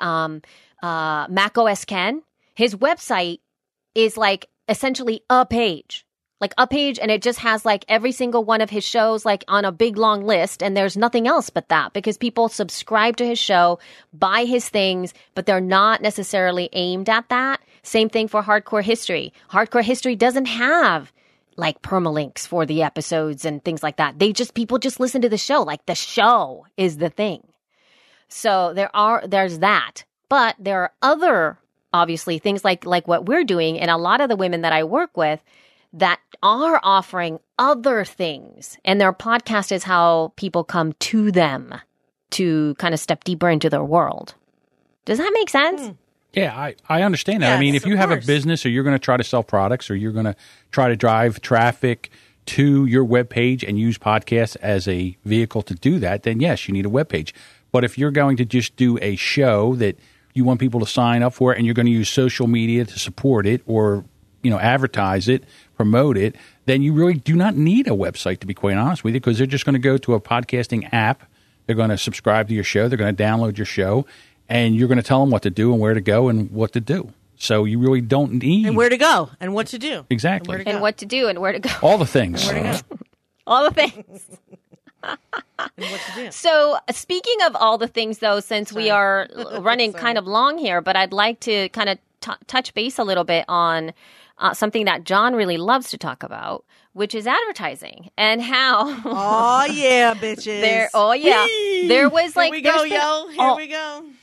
Mac OS Ken, his website is essentially a page. And it just has every single one of his shows on a big long list, and there's nothing else but that, because people subscribe to his show, buy his things, but they're not necessarily aimed at that. Same thing for Hardcore History. Hardcore History doesn't have permalinks for the episodes and things like that. People just listen to the show. The show is the thing. So there's that. But there are other, obviously, things like what we're doing, and a lot of the women that I work with that are offering other things. And their podcast is how people come to them to kind of step deeper into their world. Does that make sense? Yeah, I understand that. Yes, I mean, if you have a business, or you're going to try to sell products, or you're going to try to drive traffic to your webpage and use podcasts as a vehicle to do that, then yes, you need a webpage. But if you're going to just do a show that you want people to sign up for, and you're going to use social media to support it, or advertise it, promote it, then you really do not need a website, to be quite honest with you, because they're just going to go to a podcasting app. They're going to subscribe to your show. They're going to download your show, and you're going to tell them what to do and where to go and what to do. So you really don't need... And where to go and what to do. Exactly. And what to do and where to go. All the things. And where to go. All the things. And what to do. So speaking of all the things, though, since we are running kind of long here, but I'd like to kind of touch base a little bit on something that John really loves to talk about, which is advertising and how. Oh yeah, bitches. There was Here we go, yo. Here we go.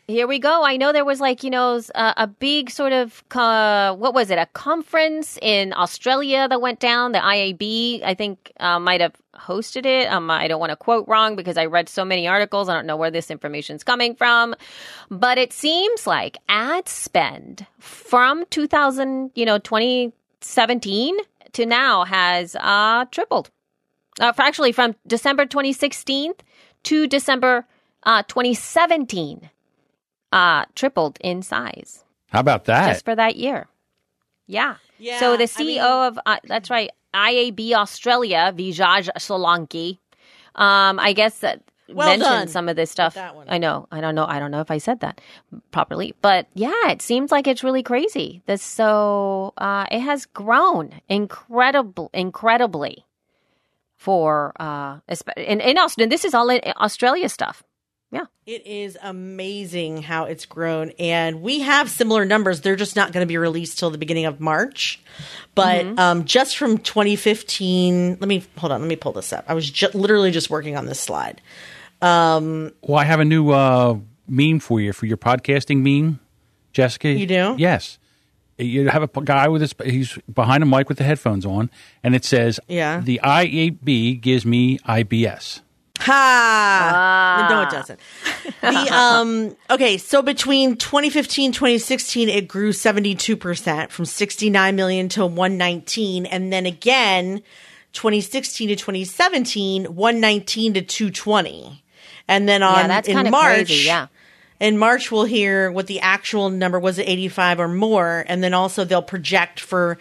Here we go. I know there was like, a big sort of, what was it? A conference in Australia that went down. The IAB, I think, might have hosted it. I don't want to quote wrong because I read so many articles. I don't know where this information is coming from. But it seems like ad spend from 2017 to now has tripled. Actually, from December 2016 to December 2017. Tripled in size. How about that? Just for that year. Yeah. So the CEO of, that's right, IAB Australia, Vijay Solanki, I guess that mentioned some of this stuff. That one. I know. I don't know if I said that properly. But yeah, it seems like it's really crazy. It has grown incredibly for, in Austin. This is all in Australia stuff. Yeah. It is amazing how it's grown. And we have similar numbers. They're just not going to be released till the beginning of March. But just from 2015, let me pull this up. I was literally just working on this slide. Well, I have a new meme for your podcasting meme, Jessica. You do? Yes. You have a guy he's behind a mic with the headphones on, and it says, the IAB gives me IBS. Ha! No, it doesn't. Okay, so between 2015 2016, it grew 72% from 69 million to 119. And then again, 2016 to 2017, 119 to 220. And then in March, crazy, yeah. In March, we'll hear what the actual number was at 85 or more. And then also they'll project for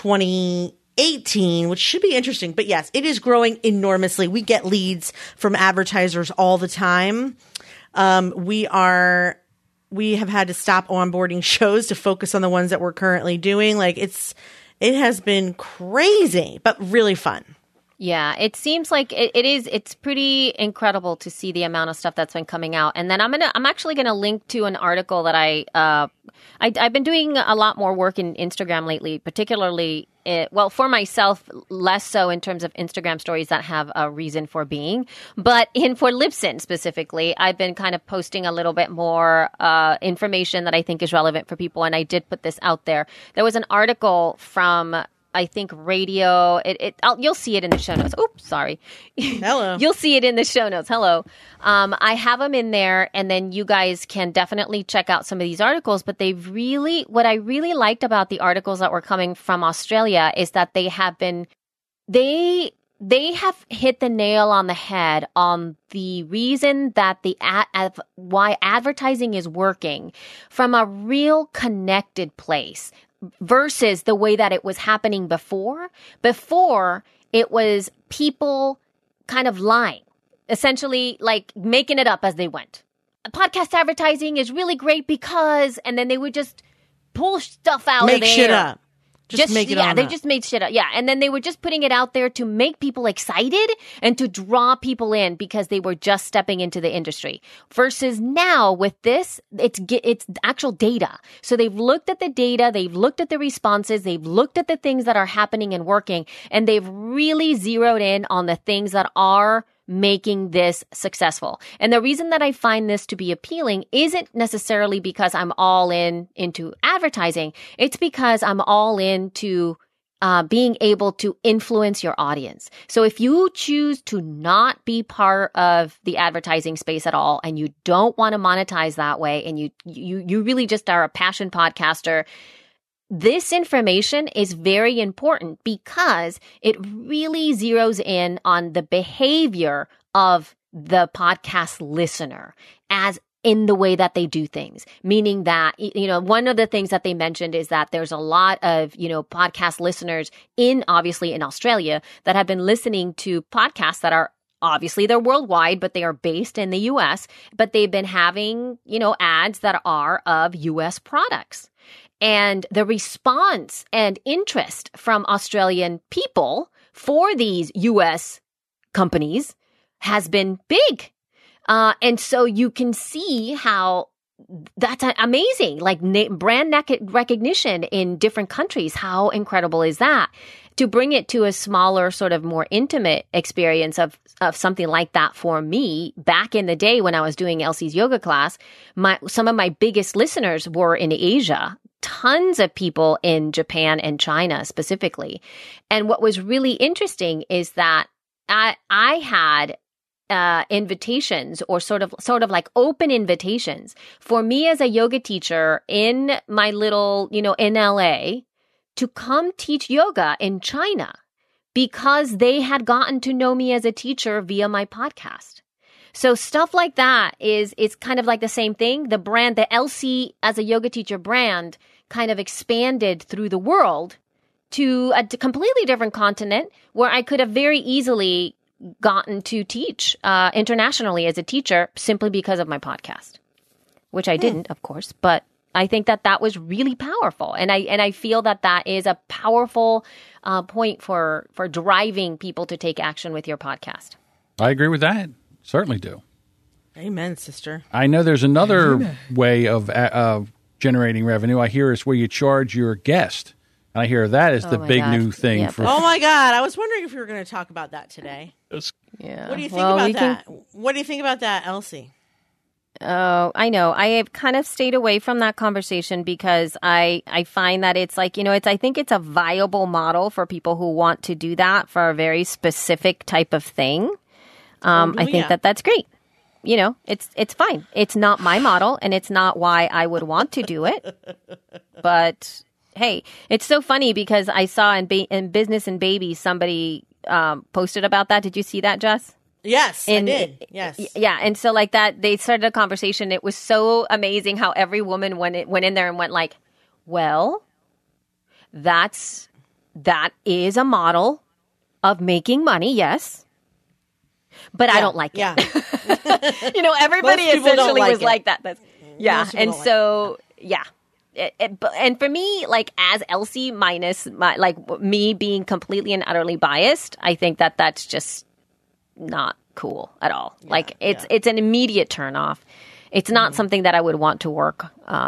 2018, which should be interesting. But yes, it is growing enormously. We get leads from advertisers all the time. We have had to stop onboarding shows to focus on the ones that we're currently doing. Like it has been crazy, but really fun. Yeah, it seems like it's pretty incredible to see the amount of stuff that's been coming out. And then I'm actually going to link to an article that I've been doing a lot more work in Instagram lately, particularly for myself, less so in terms of Instagram stories that have a reason for being, but for Libsyn specifically, I've been kind of posting a little bit more information that I think is relevant for people. And I did put this out there. There was an article from, I think, Radio. You'll see it in the show notes. Oops, sorry. Hello. You'll see it in the show notes. Hello. I have them in there, and then you guys can definitely check out some of these articles. But what I really liked about the articles that were coming from Australia is that they have hit the nail on the head on the reason that why advertising is working from a real connected place versus the way that it was happening before. Before, it was people kind of lying, essentially like making it up as they went. Podcast advertising is really great because, and then they would just pull stuff out of the Make shit air. up. Just make it on they up. just made shit up. Yeah. And then they were just putting it out there to make people excited and to draw people in because they were just stepping into the industry. Versus now with this, it's actual data. So they've looked at the data, they've looked at the responses, they've looked at the things that are happening and working, and they've really zeroed in on the things that are making this successful. And the reason that I find this to be appealing isn't necessarily because I'm all into advertising. It's because I'm all into being able to influence your audience. So if you choose to not be part of the advertising space at all, and you don't want to monetize that way, and you really just are a passion podcaster, this information is very important because it really zeroes in on the behavior of the podcast listener as in the way that they do things. Meaning that, one of the things that they mentioned is that there's a lot of, podcast listeners obviously in Australia that have been listening to podcasts that are obviously they're worldwide, but they are based in the US, but they've been having, ads that are of US products. And the response and interest from Australian people for these U.S. companies has been big. And so you can see how that's amazing, like brand recognition in different countries. How incredible is that? to bring it to a smaller, sort of more intimate experience of something like that for me, back in the day when I was doing Elsie's yoga class, some of my biggest listeners were in Asia, tons of people in Japan and China specifically. And what was really interesting is that I had invitations, or sort of like open invitations for me as a yoga teacher in my little, in LA, to come teach yoga in China because they had gotten to know me as a teacher via my podcast. So stuff like that is kind of like the same thing. The brand, the Elsie as a yoga teacher brand, kind of expanded through the world to a completely different continent where I could have very easily gotten to teach internationally as a teacher simply because of my podcast, which I didn't, of course, but I think that was really powerful. And I feel that is a powerful point for driving people to take action with your podcast. I agree with that. Certainly do. Amen, sister. I know there's another way of generating revenue. I hear it's where you charge your guest. And I hear that is the big new thing. Yeah, oh, my God. I was wondering if we were going to talk about that today. Yeah. What do you think about that? What do you think about that, Elsie? Oh, I know. I have kind of stayed away from that conversation because I find that it's like, I think it's a viable model for people who want to do that for a very specific type of thing. I think that's great. It's fine. It's not my model, and it's not why I would want to do it. But hey, it's so funny because I saw in Business and Baby somebody posted about that. Did you see that, Jess? Yes, I did. Yes. Yeah. And so like that, they started a conversation. It was so amazing how every woman went in there and went like, well, that is a model of making money. Yes. But I don't like it. Yeah. Everybody essentially was it. like that. Yeah. And so, yeah. And for me, like as Elsie minus me being completely and utterly biased, I think that's just not cool at all. It's an immediate turnoff. It's not something that I would want to work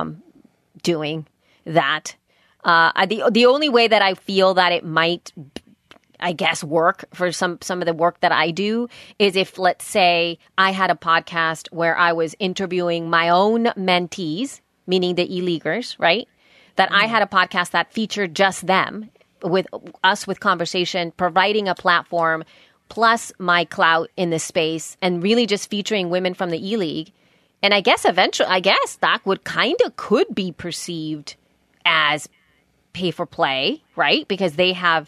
doing that. The only way that I feel that it might, I guess, work for some of the work that I do is if, let's say, I had a podcast where I was interviewing my own mentees, meaning the e-leaguers, right? That I had a podcast that featured just them, with conversation, providing a platform, plus my clout in the space, and really just featuring women from the E-League. And I guess eventually, that could be perceived as pay for play, right? Because they have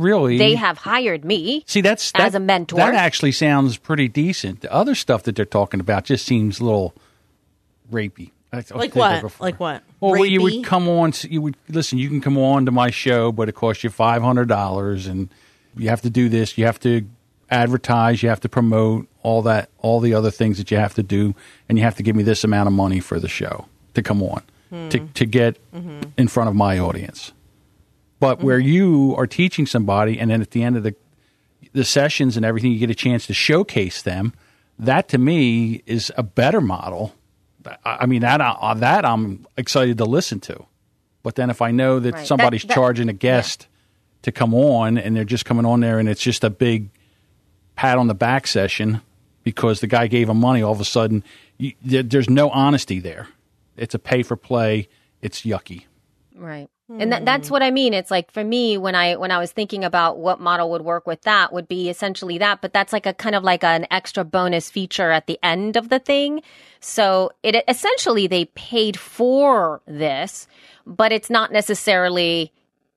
hired me. See, as a mentor. That actually sounds pretty decent. The other stuff that they're talking about just seems a little rapey. Like what? Like what? Well, you would come on. You can come on to my show, but it costs you $500, and you have to do this. You have to advertise. You have to promote all the other things that you have to do, and you have to give me this amount of money for the show to come on to get in front of my audience. But where you are teaching somebody, and then at the end of the sessions and everything, you get a chance to showcase them. That to me is a better model. I mean, that I'm excited to listen to. But then if I know that somebody's charging a guest to come on, and they're just coming on there, and it's just a big pat on the back session because the guy gave him money, all of a sudden there's no honesty there. It's a pay for play. It's yucky. Right. And that's what I mean. It's like for me, when I was thinking about what model would work with that, would be essentially that, but that's like a kind of like an extra bonus feature at the end of the thing. So it essentially, they paid for this, but it's not necessarily,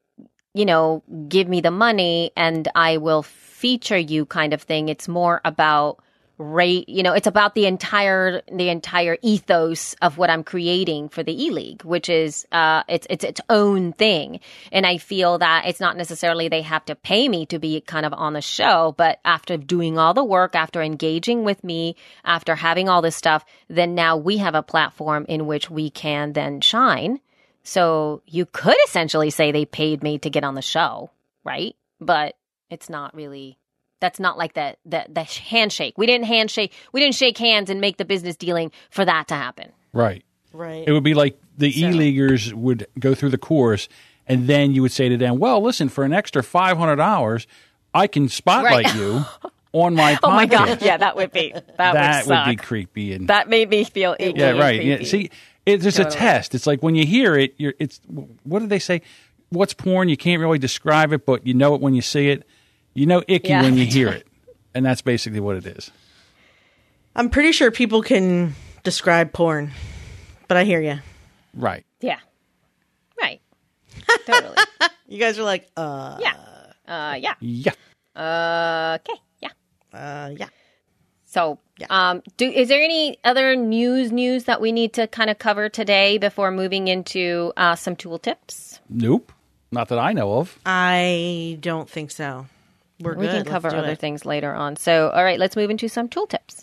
give me the money and I will feature you kind of thing. It's more about it's about the entire ethos of what I'm creating for the E-League, which is it's its own thing. And I feel that it's not necessarily they have to pay me to be kind of on the show, but after doing all the work, after engaging with me, after having all this stuff, then now we have a platform in which we can then shine. So you could essentially say they paid me to get on the show, right? But it's not really. That's not like the handshake. We didn't handshake. We didn't shake hands and make the business dealing for that to happen. Right. It would be like the E-Leaguers would go through the course, and then you would say to them, well, listen, for an extra $500, I can spotlight you on my podcast. Oh my God. Yeah, that would be, that would be creepy. And that made me feel icky. Yeah, right. Creepy. Yeah. See, it's just a test. It's like when you hear it, what do they say? What's porn? You can't really describe it, but you know it when you see it. You know icky when you hear it. And that's basically what it is. I'm pretty sure people can describe porn, but I hear you. Right. Yeah. Right. Totally. You guys are like, Yeah. Yeah. Yeah. Okay. Yeah. Yeah. So, is there any other news that we need to kind of cover today before moving into some tool tips? Nope. Not that I know of. I don't think so. We're We good. can cover Let's do other it. things later on. So, all right, let's move into some tool tips.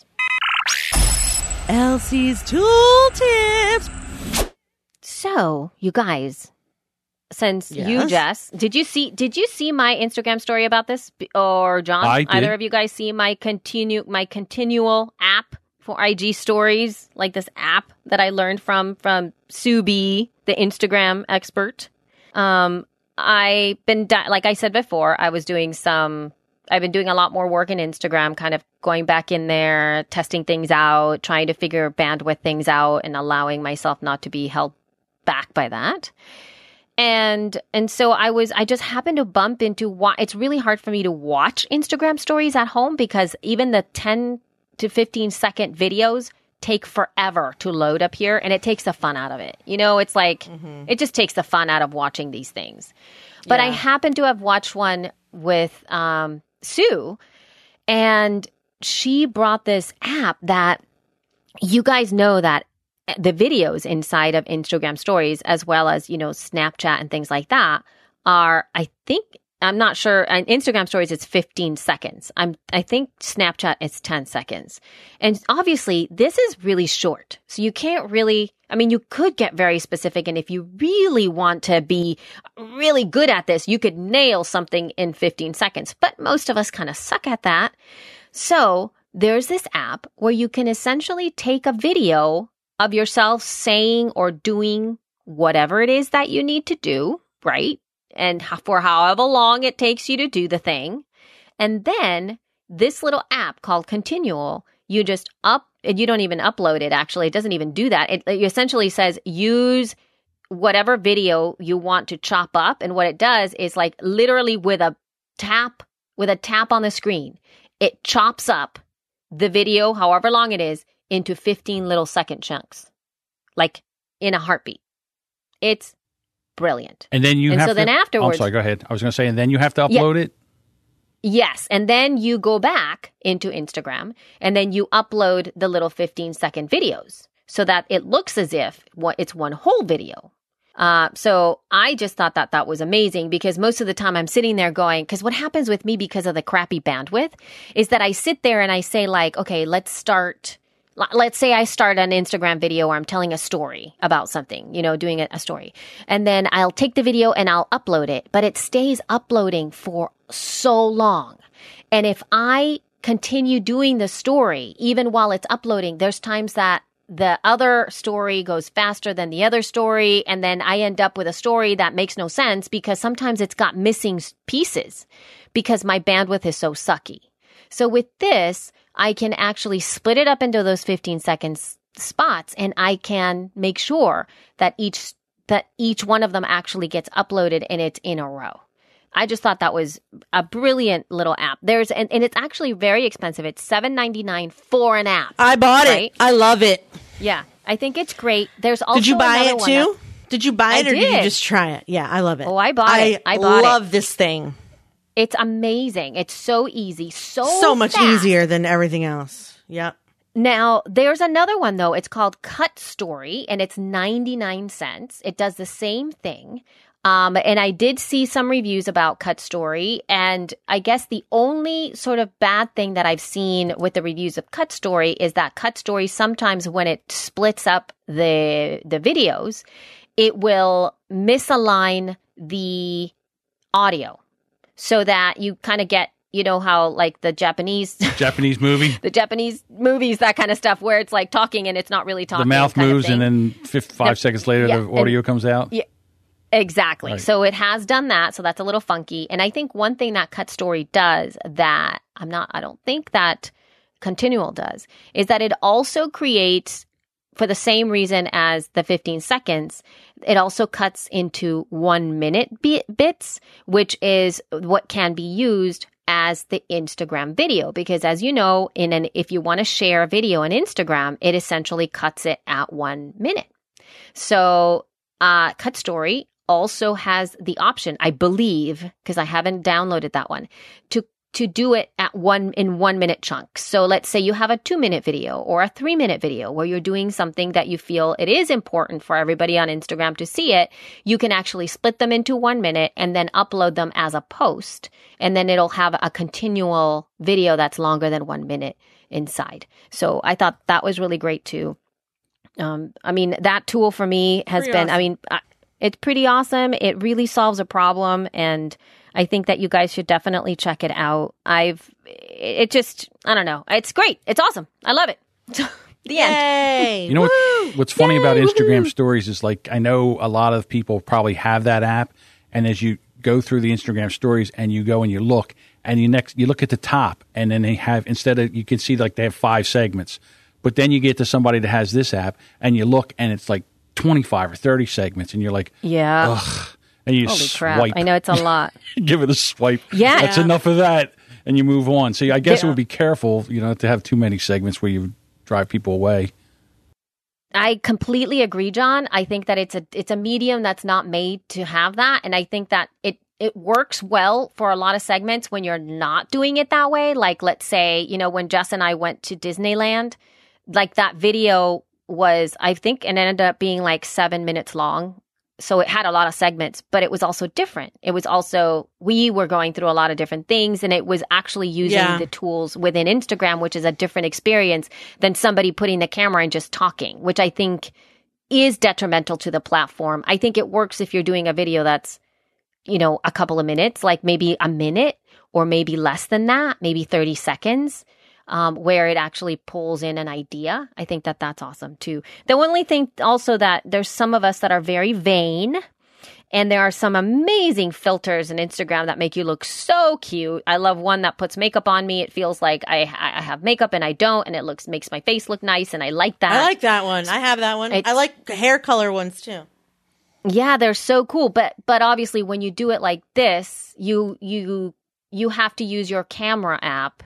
Elsie's tool tips. So, you guys, since you, Yes? Jess, did you see my Instagram story about this, or John? I did. Either of you guys see my continual app for IG stories, like this app that I learned from Sue B, the Instagram expert. I've been like I said before, I've been doing a lot more work in Instagram, kind of going back in there, testing things out, trying to figure bandwidth things out, and allowing myself not to be held back by that. And so I just happened to bump into it's really hard for me to watch Instagram stories at home because even the 10 to 15 second videos take forever to load up here, and it takes the fun out of it. You know, it's like, it just takes the fun out of watching these things. But I happened to have watched one with Sue, and she brought this app that you guys know that the videos inside of Instagram stories, as well as, Snapchat and things like that, I'm not sure. In Instagram stories, it's 15 seconds. I think Snapchat is 10 seconds. And obviously, this is really short. So you can't really, you could get very specific. And if you really want to be really good at this, you could nail something in 15 seconds. But most of us kind of suck at that. So there's this app where you can essentially take a video of yourself saying or doing whatever it is that you need to do, right? And for however long it takes you to do the thing. And then this little app called Continual, you just you don't even upload it, actually. It doesn't even do that. It essentially says use whatever video you want to chop up. And what it does is like literally with a tap on the screen, it chops up the video, however long it is, into 15 little second chunks, like in a heartbeat. It's brilliant. And then then afterwards, I'm sorry, go ahead. I was going to say, and then you have to upload it? Yes. And then you go back into Instagram and then you upload the little 15-second videos so that it looks as if it's one whole video. So I just thought that was amazing because most of the time I'm sitting there going, because what happens with me because of the crappy bandwidth is that I sit there and I say like, okay, let's say I start an Instagram video where I'm telling a story about something, doing a story. And then I'll take the video and I'll upload it, but it stays uploading for so long. And if I continue doing the story, even while it's uploading, there's times that the other story goes faster than the other story. And then I end up with a story that makes no sense because sometimes it's got missing pieces because my bandwidth is so sucky. So with this, I can actually split it up into those 15 seconds spots, and I can make sure that each one of them actually gets uploaded and it's in a row. I just thought that was a brilliant little app. And it's actually very expensive. It's $7.99 for an app. I bought it. I love it. Yeah, I think it's great. There's also Did you buy it another too? Did you buy it or did you did. just try it? Yeah, I love it. Oh, I bought it. I bought love this thing. It's amazing. It's so easy, so much fast. easier than everything else. Yep. Now, there's another one, though. It's called Cut Story, and it's 99 cents. It does the same thing. And I did see some reviews about Cut Story, and I guess the only sort of bad thing that I've seen with the reviews of Cut Story is that Cut Story, sometimes when it splits up the videos, it will misalign the audio so that you kind of get, how like the Japanese movie, the Japanese movies, that kind of stuff where it's like talking and it's not really talking. The mouth moves and then 5 seconds later the audio comes out. Exactly. Right. So it has done that. So that's a little funky. And I think one thing that Cut Story does that I don't think that Continual does is that it also creates, for the same reason as the 15 seconds, it also cuts into 1 minute bits, which is what can be used as the Instagram video. Because as you know, if you want to share a video on Instagram, it essentially cuts it at 1 minute. So Cut Story also has the option, I believe, because I haven't downloaded that one, to do it in 1 minute chunks. So let's say you have a 2-minute video or a 3-minute video where you're doing something that you feel it is important for everybody on Instagram to see it. You can actually split them into 1 minute and then upload them as a post. And then it'll have a continual video that's longer than 1 minute inside. So I thought that was really great too. That tool for me has been, awesome. It's pretty awesome. It really solves a problem, and I think that you guys should definitely check it out. I don't know. It's great. It's awesome. I love it. The end. You know what's funny about Instagram stories is, like, I know a lot of people probably have that app, and as you go through the Instagram stories and you go and you look, and you look at the top, and then they have, you can see like they have 5 segments, but then you get to somebody that has this app and you look and it's like 25 or 30 segments, and you're like, yeah. Ugh. And you Holy swipe. crap. I know it's a lot. Give it a swipe. Yeah. That's enough of that. And you move on. So I guess it would be careful, to have too many segments where you drive people away. I completely agree, John. I think that it's a medium that's not made to have that. And I think that it works well for a lot of segments when you're not doing it that way. Like, let's say, when Jess and I went to Disneyland, like that video was, I think, it ended up being like 7 minutes long. So it had a lot of segments, but it was also different. It was also, we were going through a lot of different things, and it was actually using the tools within Instagram, which is a different experience than somebody putting the camera and just talking, which I think is detrimental to the platform. I think it works if you're doing a video that's, a couple of minutes, like maybe a minute or maybe less than that, maybe 30 seconds. Where it actually pulls in an idea. I think that that's awesome too. The only thing also that there's some of us that are very vain, and there are some amazing filters in Instagram that make you look so cute. I love one that puts makeup on me. It feels like I have makeup and I don't, and it makes my face look nice, and I like that. I like that one. I have that one. I like hair color ones too. Yeah, they're so cool. But obviously when you do it like this, you have to use your camera app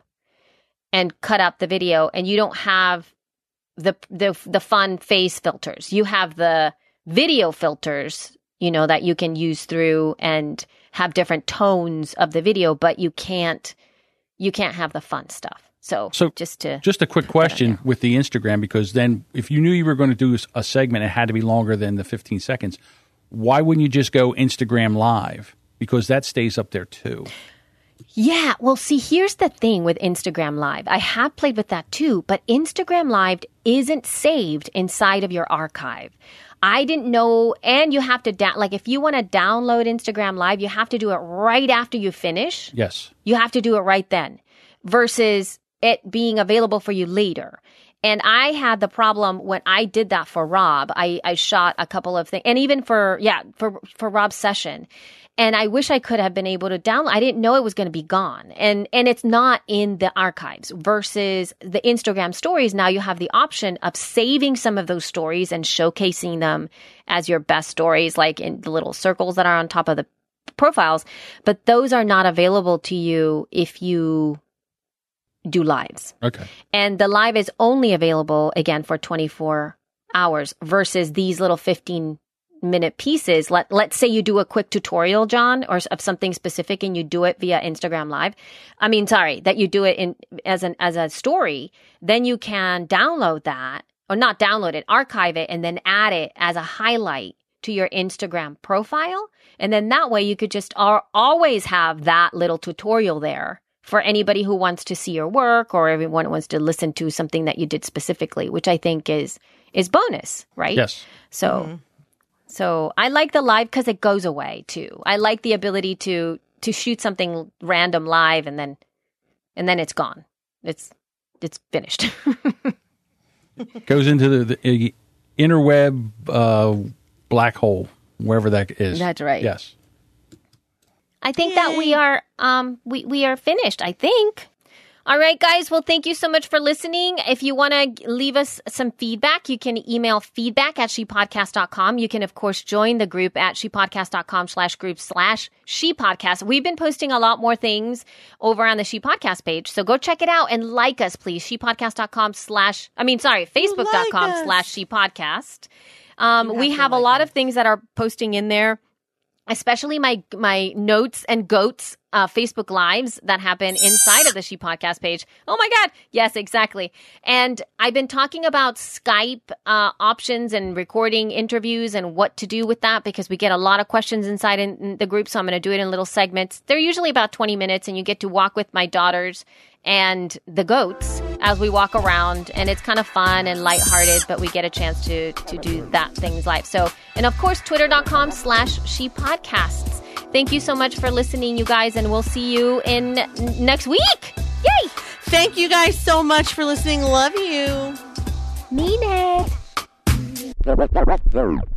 and cut up the video, and you don't have the fun face filters. You have the video filters, that you can use through and have different tones of the video, but you can't have the fun stuff. So just a quick question with the Instagram, because then if you knew you were going to do a segment, it had to be longer than the 15 seconds. Why wouldn't you just go Instagram Live? Because that stays up there too. Yeah, well, see, here's the thing with Instagram Live. I have played with that too, but Instagram Live isn't saved inside of your archive. I didn't know, and you have to, if you want to download Instagram Live, you have to do it right after you finish. Yes. You have to do it right then versus it being available for you later. And I had the problem when I did that for Rob. I shot a couple of things, and even for Rob's session. And I wish I could have been able to download. I didn't know it was going to be gone. And it's not in the archives versus the Instagram stories. Now you have the option of saving some of those stories and showcasing them as your best stories, like in the little circles that are on top of the profiles. But those are not available to you if you do lives. Okay. And the live is only available, again, for 24 hours versus these little 15-minute pieces. Let's say you do a quick tutorial, John, or of something specific, and you do it via Instagram Live. That you do it as a story. Then you can download that, or not download it, archive it, and then add it as a highlight to your Instagram profile. And then that way you could just always have that little tutorial there for anybody who wants to see your work, or everyone who wants to listen to something that you did specifically, which I think is bonus, right? Yes. So I like the live because it goes away too. I like the ability to shoot something random live and then it's gone. It's finished. Goes into the interweb black hole. wherever that is. That's right. Yes. I think that we are we are finished, I think. All right, guys. Well, thank you so much for listening. If you want to leave us some feedback, you can email feedback@shepodcast.com. You can, of course, join the group at shepodcast.com/group/shepodcast. We've been posting a lot more things over on the She Podcast page. So go check it out and like us, please. Facebook.com/shepodcast. We have a lot of things that are posting in there, especially my notes and goats Facebook Lives that happen inside of the She Podcast page. Oh my God. Yes, exactly. And I've been talking about Skype options and recording interviews and what to do with that, because we get a lot of questions inside in the group. So I'm going to do it in little segments. They're usually about 20 minutes, and you get to walk with my daughters and the goats as we walk around, and it's kind of fun and lighthearted, but we get a chance to do that things live. So, and of course, twitter.com/shepodcasts. Thank you so much for listening, you guys, and we'll see you in next week. Yay! Thank you guys so much for listening. Love you. Mean it.